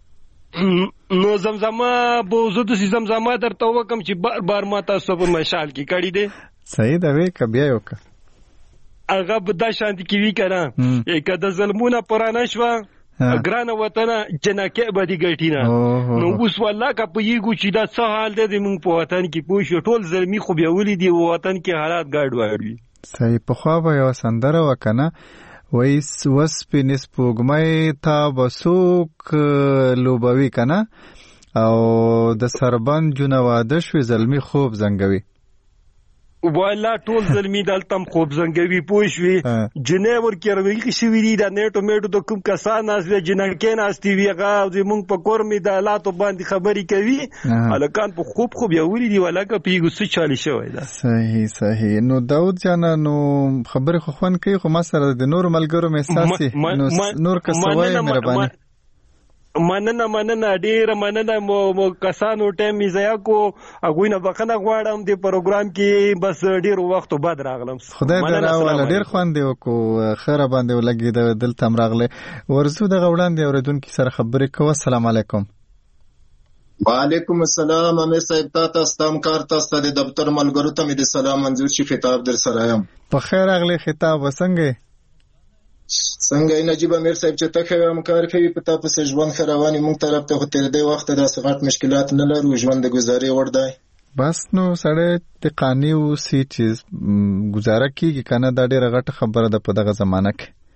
نو زمزمه بو زه د زمزمه درته وکم چې بار بار ما تاسو په مشال کې کړی دی. صحیح دا وی کبیا یو کا هغه به دا شانتی کې وی کنه، که د ظلمونه پرانه شوه ګرانه وطنه جنکه به دي ګټینه. نو اوس والله که په یګو چې دا څه حال دی موږ په وطن کې پوه شو، ټول ظلمي خو بیا ولې دي وطن کې حالات ګډ وړي. صحیح. په خوا به یو سندره وکنه وای وسپې نسپوږمۍ تا بسوک لوبوي کنه، او د سربند جون واده شوي زلمی خوب زنګوي. والله ټول ظلمي دلتم خوب زنګوي پوه شوي. جنې ورکې روي شوي دي د نیټو میټو د کوم کسان ناس دی جنکې ناستي وي هغه زمونږ په کور مې د حالاتو باندې خبرې کوي. هلکان په خوب خوب یې ولي دي ولکه پیږو څه چالي شوی ده. صحیح صحیح. نو داود جانا نو خبرې خو خوند کوي، خو ما سره د نور ملګرو مې احساسي نور کسوای مهرباني. مننه مننه ډیره مننه. مو کسانو ټایم می ضایع کو، هغوی نه بخښنه غواړم د پروګرام کې بس ډیر وخت بعد راغلم. خدای دې راوله ډیر خوند وکړو، خیره باندې ولګي د دلته راغله. ورزو د غوړاندې اوریدونکو سره خبرې کوو. السلام علیکم. وعلیکم السلام. امیر صاحب تاسو ستام کار تاسو د دفتر ملګرو ته مې د سلام منظور شي خطاب در سره یم. په خیر اغلی خطاب وسنګ څنګه نجیب امیر صاحب چې تخه همکار کوي په تاسو سره ژوند خرواني مونږ طرف ته تر دې وخت د سغټ مشکلات نه لرو، ژوند د گزاري ور دی. بس نو سړی د قانی او سی چیز گزاره کیږي کنه، دا ډیره غټه خبره ده په دغه زمانہ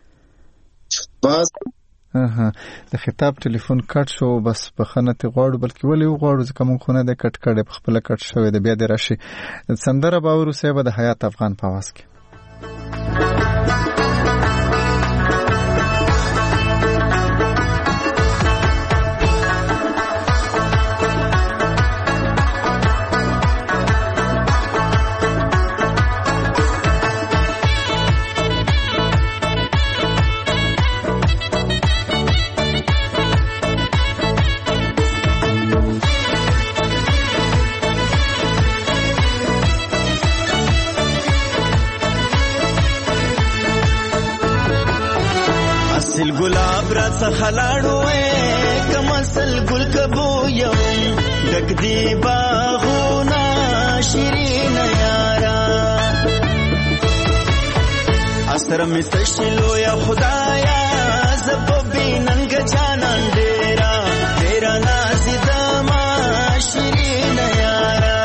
کې. بس اها د خطاب ټلیفون کټ شو، بس بخنه ته غواړو بلکې ولې غواړو ځکه مونږ خونه د کټ کړه په خپل کټ شوې د بیا د راشي سندره باور سه به د حیات افغان په واس کې. خلاړو اے کمسل ګل کبو یم ډک دی باغونه شیرین یارا اسره می سشلو یا خدایا زب بیننګ جانان ډیرا ډیرا نازیدما شیرین یارا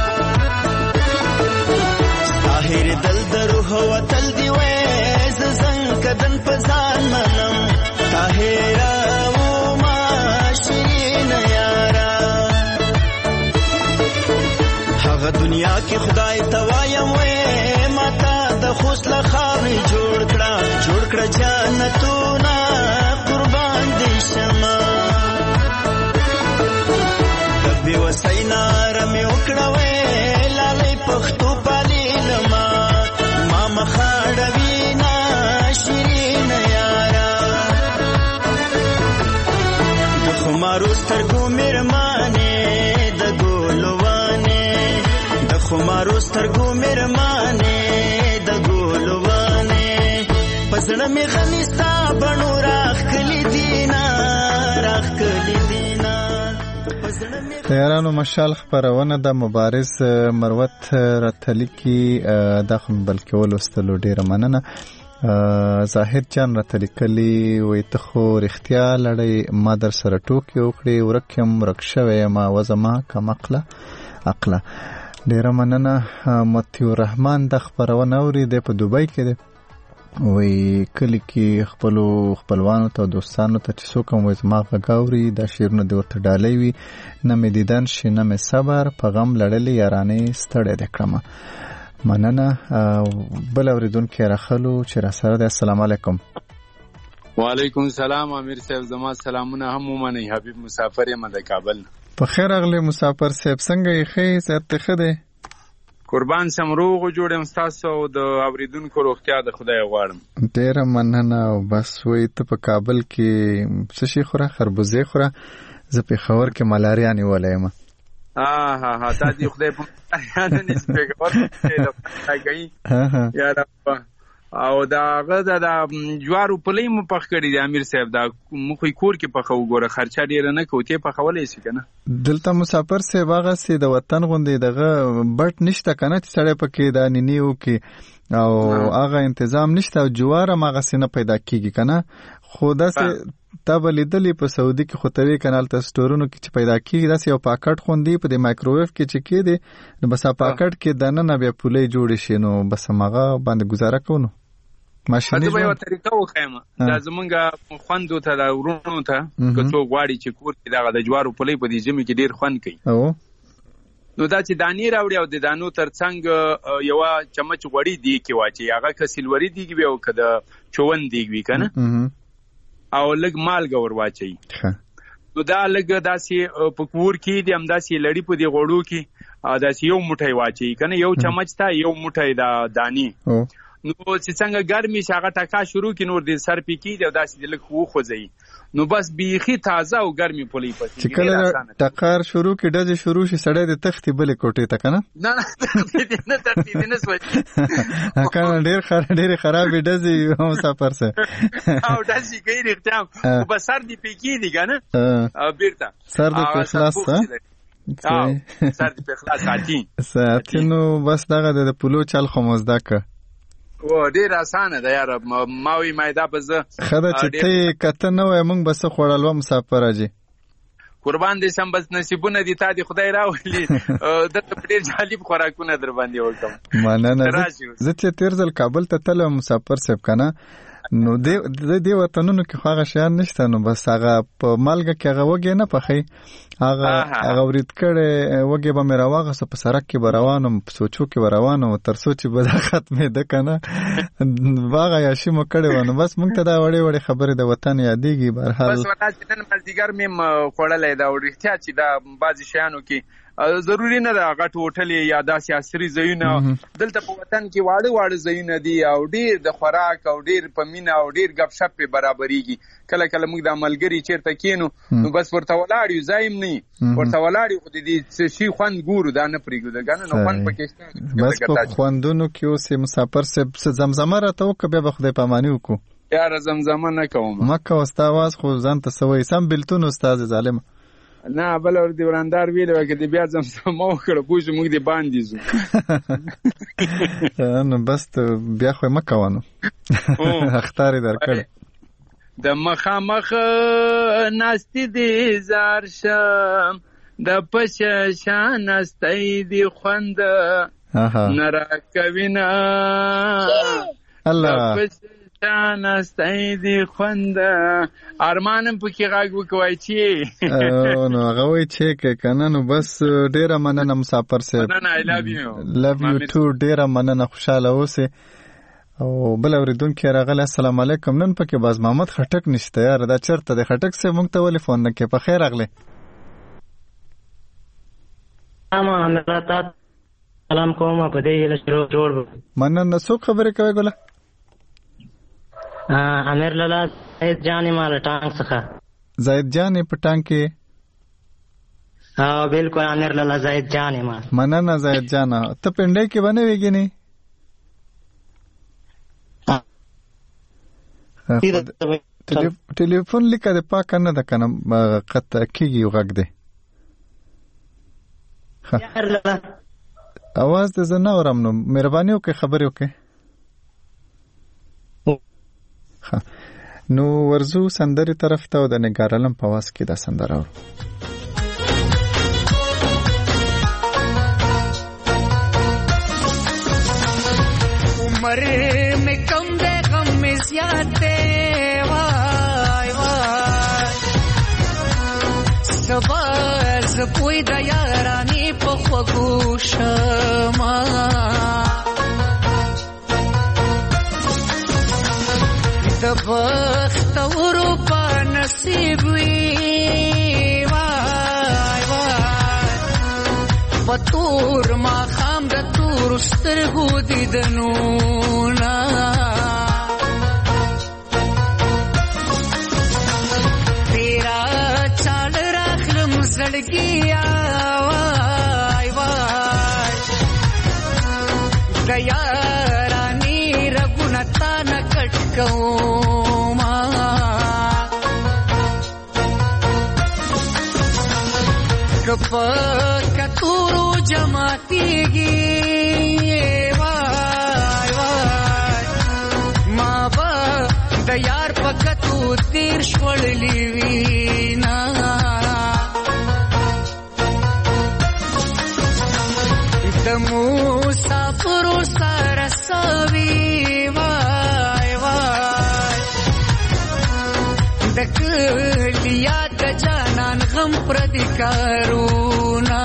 ظاهر دل درو هو تل دی وې زنګ کدن پزان منم تاهرا و ما شیرین یارا دنیا کې خدای ته وایم وې ماته د خوست له خاورې جوړ کړه جوړ کړه جنتونه قربان دې شمه د بېوسۍ ناره مې وکړه وې لالۍ پښتو پالېلما ما مخاړوي نه شیرینه یاره د خمارو سترګو مېرمانې د ګلوانې د خمارو سترګو مېرمانې د ګلوانې په زړه مې غمي ستا بڼو راښکلي دينا راښکلي دينا تیارانو مشال خبرونه د مبارز مروت راتلیکی د خو بلکې ولوستلو ډیره مننه زاهد جان راتلیکلی وې ته خو رښتیا لړۍ ما در سره ټوکې وکړې ورکم ورکشوي ما وزما کمقله عقله ډیره مننه متیو رحمان د خبرونه اوري د په دوبۍ کې دی وی کلی کې خپل خپلوانو ته دوستانو ته چې څوک هم زما غاوري د شیرونو د ورته ډالۍ وي نه مې دیدن شي نه مې صبر په غم لړلې یارانې ستړې د کړم مننه بل اوریدونکو راخلو چې را سره د السلام علیکم وعلیکم السلام امیر صاحب زما سلامونه هم ومنئ حبیب مسافر یم د کابل په خیر اغلی مسافر صاحب څنګه یې ښه صحت ښه دی قربان سم روغ جوړم تاسو د اوریدونکو روغتیا د خدای غواړم ډیره مننه او بس وې ته په کابل کې څه شي خوره خربوزه خوره زه په خبر کې ملاریا نیولې ما ها ها ها تا دې خدای په ملاریا نه سپېګور ته دا کوي یا رب او دا غدا د جوارو پلې مو پخ کړی د امیر صاحب دا مخې کور کې پخو ګوره خرچه ډیر نه کوته په خولې شي کنه دلته مسافر صاحب هغه سي د وطن غوندې دغه بټ نشته کنه چې سړی پکې دا نینیو کې او هغه تنظیم نشته او جوار هغه سي نه پیدا کیږي کنه خو دا سي تابه لیدلې په سعودي کې خوتوي کانال ته سټورونو کې چې پیدا کیږي دا یو پاکټ خوندي په د مایکروویو کې چې کېده نو بس پاکټ کې دنه نه بیا پولې جوړ شي نو بس هغه باندې گزاره کوو ماشیني دا یو طریقه وخیمه دا زمونږه خوندو ته دا ورونو ته کڅو غواړي چې کور کې دا د جوارو پلې په دې جمی کې ډیر خوند کوي او نو دا چې دانی راوړي او د دانو ترڅنګ یو چمچ غوړي دی کې واچي هغه ک سیلوري دیږي او کده چوون دیږي کنه او لګ مالګه ور واچي نو دا لګ داسې په کور کې دی هم داسې لړی په دی غوړو کې داسې یو موټی واچي کنه یو چمچ تا یو موټی دا دانی نو چې څنګه ګرمي شاغه ټکا شروع کی نور دې سر پکې دی داسې لګ خو خوځي نو بس بیخي تازه او ګرمي پولې پاتې چې کله ټکار شروع کی ډزې شروع شي سړی د تختې بلې کوټې ته کنه نه نه نه ترتیب نه سوچ کنه ډېر خراب ډېر خراب ډزې هم سفر سه او داسې کوي رښتیا او بس سر دې پکې دی کنه او بیرته سر دې په خلاص ها سر دې په خلاص ساتي ساتینو بس دغه د پلو چل خموزده ک و ډیر اسانه ده یار ماوی مایدا بزه خدای چې ته کته نه وای مونږ بس خوړلو مسافر اجي قربان دې سم بس نصیبونه دي تا دې خدای راولي د ډیر جالب خوراکونه در باندې وکم مننه زه چې تیر ځل کابل ته تلم مسافر سیب کنه نو دې دې وطنونو کې هغه شیان نشته نو بس هغه په مالګه کې هغه وګه نه پخې هغه هغه ورید کړي وګه به مې راوغه په سرک کې روانم په سوچو کې روانم تر سوچي به ختمه ده کنه واغه یا شي مو کړي ونه بس مونږ ته دا وړي وړي خبره د وطن یادېږي برحال بس ولا چې نن مازدیګر مې خوړلې دا ورښتیا چې دا بعضی شیانو کې ضروری نه ده غټ هوټل یا داسې عصري ځایونه دلته په وطن کې واړه واړه ځایونه دي او ډیر د خوراک او ډیر په مینا او ډیر غب شپ په برابرېږي کله کله موږ د عملګری چیرته کینو نو بس ورته ولاړ یو ځایم نه ورته ولاړ یو د دې شي خوند ګورو دا نه پریږدو دا نه خوند پکې بس په خوندونو کې اوس مسافر سب زمزمه راته وکړه به خدای پاماني وکړو یار زمزمه نه کوم مکه واستاواز خو ځان ته سوې سم بلتون استاد ظالم نه بل ور دی وراندار ویل وکړي د بیا زمزمه وکړه پوه موږ دی باندې زو نو بس بیا خو مکه وانه اختار درکړ د مخامخ ناستی دی زار شم د پښ شان استای دی خوند نرا کوینا الله نستای دی خوند ارمانم پکې غږ وکوي چې نو هغه وایي چې کنه نو بس ډیره مننه مسافر صاحب مننه I love you love you too ډیره مننه خوشاله اوسئ او بل اوریدونکو راغلی السلام علیکم نن پکې باز محمد خټک نشته یار دا چرته د خټک سه مونږ ته ولې فون نه کې په خیر راغلی اما حضرت سلام کوم په دې له شروع جوړ مننه څوک خبرې کوي ګله امیر لالا زید جان مال ټانګ څخه زید جان په ټانګ کې ها بالکل امیر لالا زید جان مال مننه زید جان ته پنده کې باندې ویګی نه ټلیفون لیکه د پاک نه د کنه قط کیږي وغږ دی اواز د زنه اورم نو مهرباني وکړئ خبرې وکړئ نو ورزو سندري طرف ته د نګارلم په واس کې دا سندره اورو عمر میں کم دے غم میں زیادہ وای وای سباز پوی د یارانی په خوښما د وخت ورو په نصیب وی وای وای پتور ما خام د تور سترګو دیدنو نا تیرا چال راخلم زړګیا وای وای دیا رانی رګونتا نکټ کوما کپ کتورو جماعتیږي وای وای ما با د یار پکتو تیر شوړلی وینا د مسافر سره سوي وای وای د کلیا د جانان غم پر دي کارونا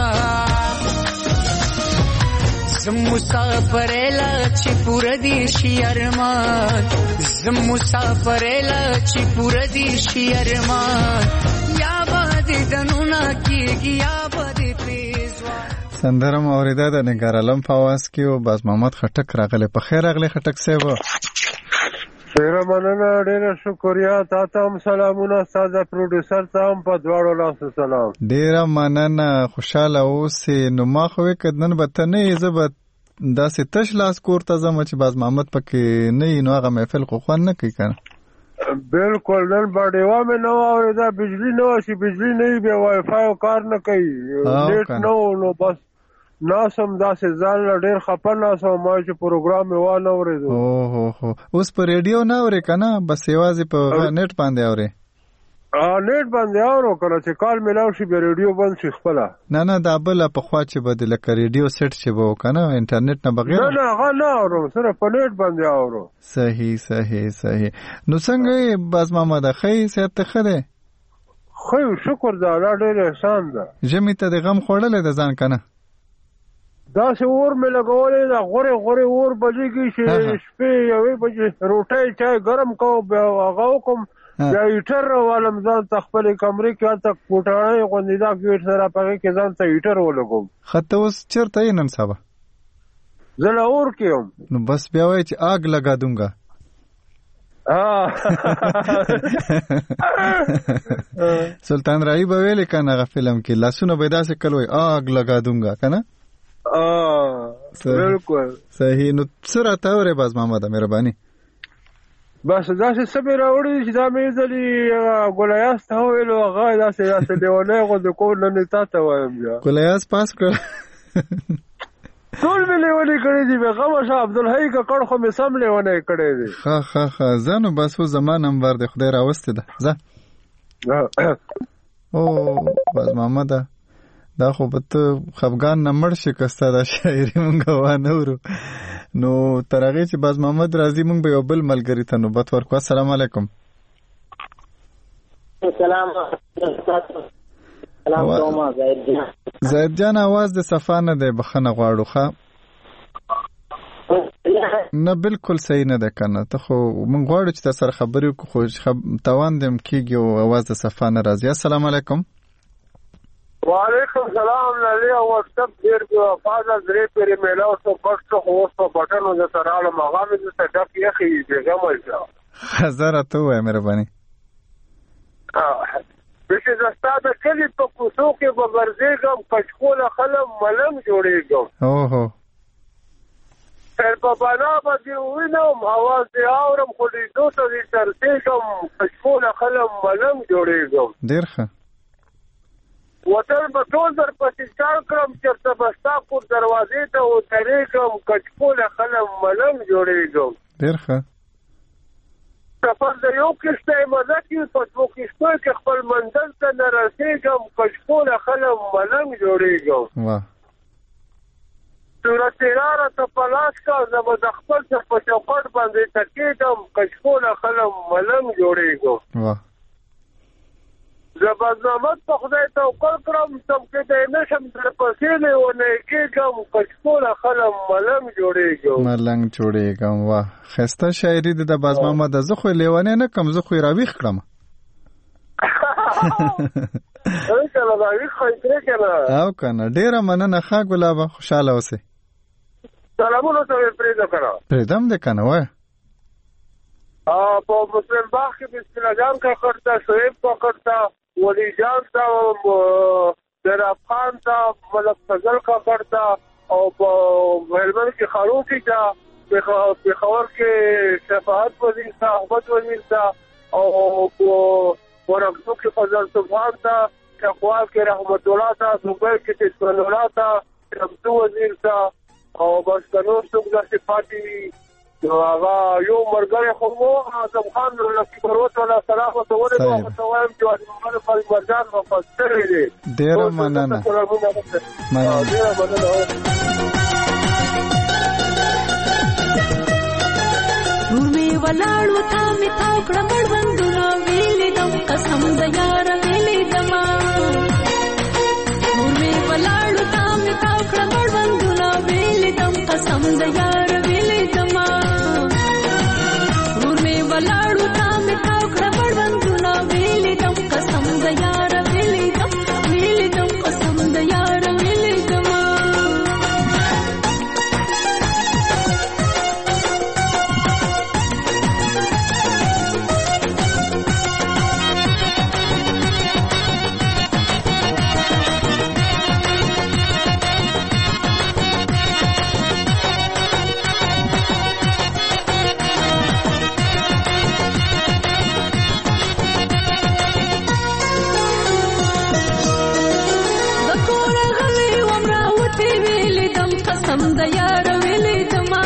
زم مسافر لا چې پور دي شي ارمان زم مسافر لا چې پور دي شي ارمان یا باد دنو نا کیږي یا باد پیزوا سندره موریده د نګارلم په واس کې او باز محمد خټک راغله په خیر راغله خټک صاحب ډیره مننه ډیره شکریا تاسو هم سلامونه استاد پروډوسر ته هم په دواړو لاسو سلام ډیره مننه خوشاله اوسې نو ما خو کدنن به ته نه زه به داسې تش لاس کور ته ځم چې باز محمد پکې نه نو هغه محفل خو خوان نه کوي کنه بالکل نن باندې و مې نو اورېدا بجلی نو شي بجلی نه به وای فای کار نه کوي نیټ نو نو بس ناسم داسې ځان ډېر خپه ناسم ما چې پروګرام یې وانه اورېدو او هو هو اوس په ریډیو نه اورې کنه بس یوازې په نیټ باندې اورې ا نیټ باندې اورو کنه چې کال ملاو شي به ریډیو بند شي خپل نه نه دا بل په خوا چې بدله ک ریډیو سیټ چې وو کنه انټرنیټ نه بغیر نه نه هغه نه اورو صرف په نیټ باندې اورو صحیح صحیح صحیح نو څنګه باز محمد خې صحت خره خو شکر دا ډېر احسان ده جمی ته د غم خوړلې د ځان کنه دا څه اور مې لګولې دا غوري غوري اور بجې کې شي شپې یوې بجې روټۍ چای ګرم کو هغه کوم یا هیټر والم ځان تخپل کمرې کې تک کوټاړې غوندې دا ګیټ سره پغې کې ځان ته هیټر ولګوم خطه اوس چیرته نن سبا زه اور کېم نو بس بیا وای چې آگ لگا دونګا سلطان رائی به ویل کنه غ فلم کې لاسونه به داسې کلوي آگ لگا دونګا کنه ا بالکل صحیح نو سره تا وره باز محمد مهرباني بس دا څه سبه راوړي چې دا مې ځلې ګولیاس ته ویلو هغه دا څه داسې دیونه غو د کول نه تا ته وایم بیا ګولیاس پاس کړ ټول مې لیونی کړی دی به غو شاه عبدالحی کا کړ خو مې سم لیونی کړی دی ها ها ها زنه بس و زمان نمبر د خدای راوسته ده زه او باز محمد دا خو به ته خفګان نه مړ شي که ستا دا شاعري مونږ وانه ورو نو ترغه چې باز محمد راضي مونږ به یو بل ملګری ته نوبت ورکو. السلام علیکم. سلام سلام کوم زید جان. زید جان आवाज د صفا نه ده، بخنه غواړو ښه. نه بالکل صحیح نه ده کنه. ته خو مونږ غواړو چې تاسو سره خبرې وکړو خو توان دم کیږي او आवाज د صفا نه راځي. السلام علیکم. وعلیکم السلام. للی او واتساپ ډیر په فاز درې پرې میلاو څو پښتو خو په بټنو د سراله مغامې د صدق یې خې دغه ملګا حضرت وای مهرباني. اه بشه زستا د کلی په کوڅو کې به ورځېږم پښکوله خلم ملم جوړېږم. اوهو تر په بنا باندې وینم اواز دی اورم خو دې دوته دې ترتېږم پښکوله خلم ملم جوړېږم. ډېر ښه. وطن به ټول در پسې چار کړم چېرته به ستا کور دروازې ته ودرېږم کچکوله خلم ملم جوړېږم. ډېر ښه. سفر د یو کښته یې مزه کړي په دوو کښتو کې خپل منزل ته نه رسېږم کچکوله خلم ملم جوړېږم. واه صورت راره ته په لاس کا زه به د خپل څه په چوکاټ باندې تکېږم کچکوله خلم ملم جوړېږم. واه زه به زحمت په خدای توکل کړم سم کې دی نه شم در پسې لیونی کېږم کچکوله خلم ملم جوړېږم. ملنګ جوړېږم. واه ښایسته شاعري ده د باز محمد. زه خو یې لیونی نه کړم، زه خو یې راویښ کړم. او کنه ډېره مننه. ښه ګلابه خوشحاله اوسئ. سلامونه ته مې پرېږده کنه. پرېږدم دې کنه وایه. په مسلم باغ کې بسم الله جان کاکړ ته، شعیب کاکړ ته، ولی جان ته، دراب خان ته، ملک فضل کاکړ ته، او په هلمند کې خاروقي ته، پېښور کې شفاعت وزیر ته، احمد وزیر ته، او په ورغزو کې فضل سبحان ته، چکوال کې رحمت الله ته، دوبۍ کې تسمن الله ته، رمزو وزیر ته، او بس که نور څوک داسې پاتې وي نو هغه یو مرګری خو مو اعظم خان لکي پروت ولا سلام ته ولې نو ته وایم چې محمد فضل مرجان مفسر دی. ډېره مننه. مننه. ډېره مننه. نور می ولاړو تا می تاو کړه مړوندونه ویلې دم قسم د یار ویلې دما. نور می ولاړو تا می تاو کړه مړوندونه ویلې دم قسم د یار ویلې دما. نور می ولاړو تا می تاو کړه مړوندونه ویلې دم قسم د یار ویلې دم ویلې دم قسم د یار ویلې دما. قسم د یار ویلې دما.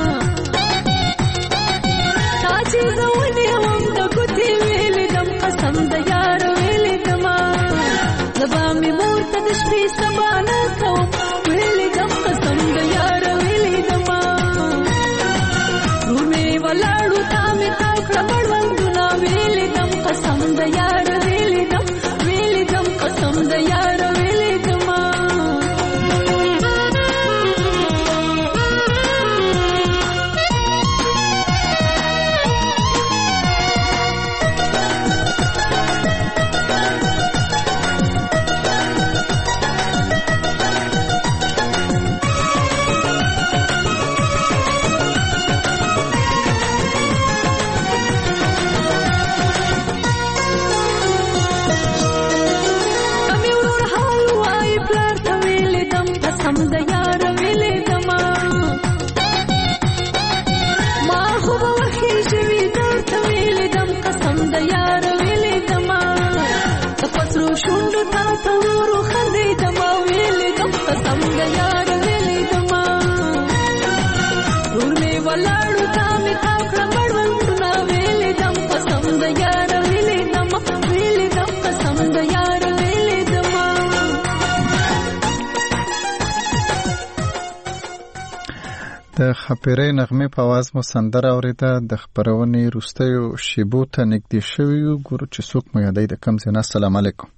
تا چې زونې هم د ګوتې ویلې دم قسم د یار ویلې دما. زبا مې مور ته د شپې سبا نه کوم ویلې دم قسم د یار ویلې دما. نور مې ولاړو تا مې تاو کړه مړوندونه ویلې دم قسم د یار ویلې دم ویلې دم قسم د یار ویلې دما. د خپېرې نغمې په आवाज مو سندره اورېده. د خبرونې وروستیو شیبو ته نږدې شوي یو. ګورو چې څوک مو یادوي د کوم ځای نه. السلام علیکم.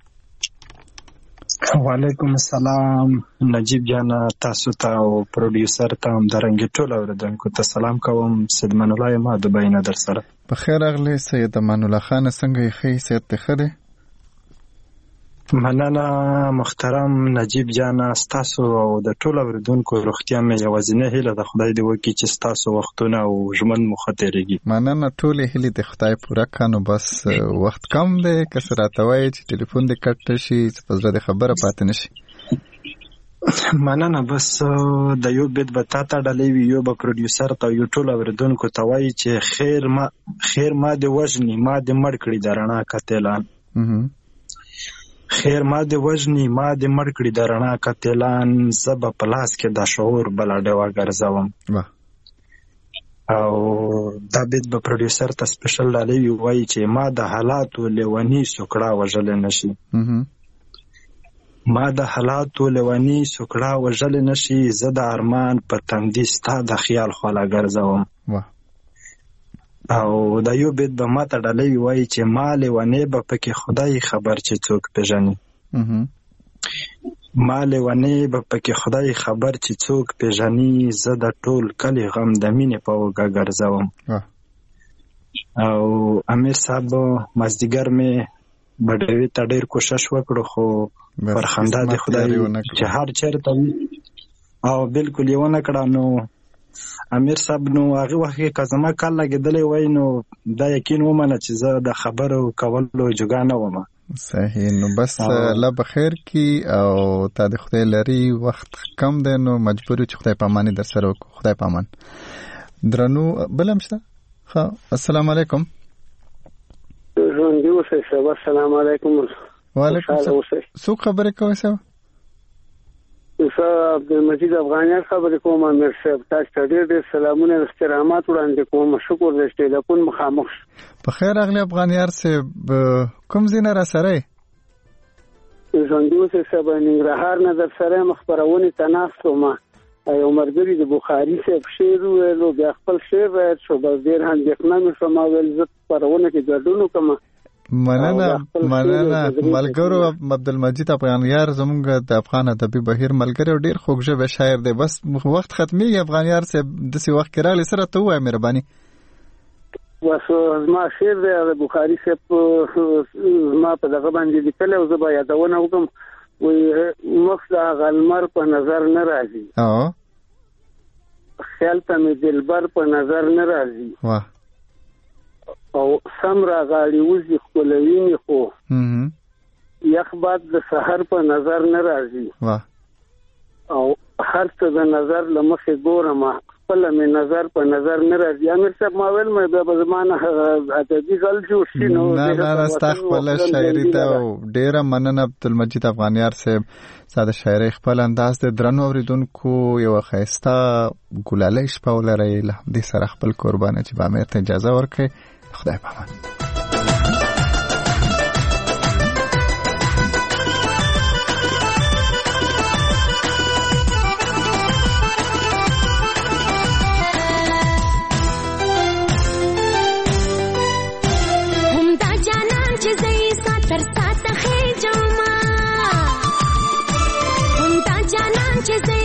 وعلیکم السلام. نجیب جانا تاسو ته او پروډیوسر ته هم درنګ ټول اوریدونکو ته سلام کوم. سید من الله ما د بینه در سره. په خیر راغلی سید من الله خان. څنګه یې ښه سید ته ښه دی؟ مننه محترم نجیب جانا. ستاسو او د ټول اوریدونکو روغتیا مې یوازینۍ هیله د خدای دې وکړي چې ستاسو وختونه او ژوند مو ښه تېرېږي. مننه. ټولې هیلې د خدای پوره کړه. نو بس وخت کم دی. که څه راته وایي چې ټلیفون دې کټ شي چې په زړه دې خبره پاتې نه شي. مننه. بس د یو بیت به تا ته ډالۍ وي، یو به پروډیوسر ته یو ټول اوریدونکو ته وایي چې خیر ما خیر ما دې وژني ما دې مړ کړي د رڼا قاتلان. خیر ما دې وژني ما دې مړ کړي د رڼا قاتلان. زه به په لاس کې د شعور بله ډیوه ګرځوم. او دا بیت به پروډیوسر ته سپیشل ډالۍ وي، وایي چې ما د حالاتو لیوني سوکړه وژلی نشي. ما د حالاتو لیوني سوکړه وژلی نشي. زه د ارمان په تندي ستا د خیال خواله ګرځوم. او دا یو بیت به ما ته ډالۍ وي، وایي چې ما لیونی به پکې خدای خبر چې څوک پیژني. ما لیونی به پکې خدای خبر چې څوک پیژني. زه د ټول کلي غم د مینې په اوږه ګرځوم. او امیر صاحب مازدیګر مې بډوي ته ډېر کوشش وکړو، خو پر خندا د خدای چې هر چېرته وي او بالکل یې ونه کړه. نو امیر صاحب نو هغه وخت کې که زما کال لګېدلی وای نو دا یقین ومنه چې زه د خبرو کولو جوګه نه وم. صحیح. نو بس الله بخیر کی او تا د خدای لري. وخت کم دی نو مجبور چې خدای په امان در سره وکړو. خدای په امان. درنو بل هم شته. ښه. السلام علیکم. ژوندي اوسئ صاحب. السلام علیکم. وعلیکم السلام. څوک خبرې کوئ صاحب؟ زه عبدالمجید افغانیان خبرې کوم. امیر صاحب تاسو ته ډېر ډېر سلامونه او احترامات وړاندې کوم. شکر دی چې ټلیفون مخامخ شو. په خیر راغلی افغانیار صاحب. کوم ځای نه را سره یې؟ ژوندي اوسئ صاحب. ننګرهار نه در سره یم. خپرونې ته ناست وم. یو ملګري د بخاري صاحب شعر وویلو، بیا خپل شعر رایاد شو. بس ډېر اندېښنه مې شوه. ما ویل زه خپرونه کې ګډون وکړم. مننه مننه ملګرو. عبدالمجید افغانیار زمونږ د افغان ادبي بهیر ملګری او ډېر خوږ ژبه شاعر دی. بس وخت ختمېږي افغانیار صاحب. داسې وخت کې راغلی سره ته ووایه مهرباني. بس زما شعر دی د بخاري صاحب زما په دغه باندې لیکلی او زه به یادونه وکړم. وایي مخ د هغه لمر په نظر نه راځي، خیال ته مې دلبر په نظر نه راځي. واه. او سم را غاړي وزي خپلویني خو یخ باد د سحر په نظر نه راځي. او هر څه د نظر له مخې ګورم، خپله مې نظر په نظر نه راځي. امیر صاحب ما ویل مې بیا به زمانه ادبي غل جوړ شي. نو نه نه ستا خپله شاعري ته ډېره مننه عبدالمجید افغانیار صاحب. ستا د شاعرۍ خپل انداز د درنو اورېدونکو یوه ښایسته ګلالۍ شپه ولرئ. له همدې سره خپل قربانه چې به امیر ته اجازه ورکړئ. خدای په امان. همدا جانان چې زه یې ساتر ساته خېجم، همدا جانان چې زه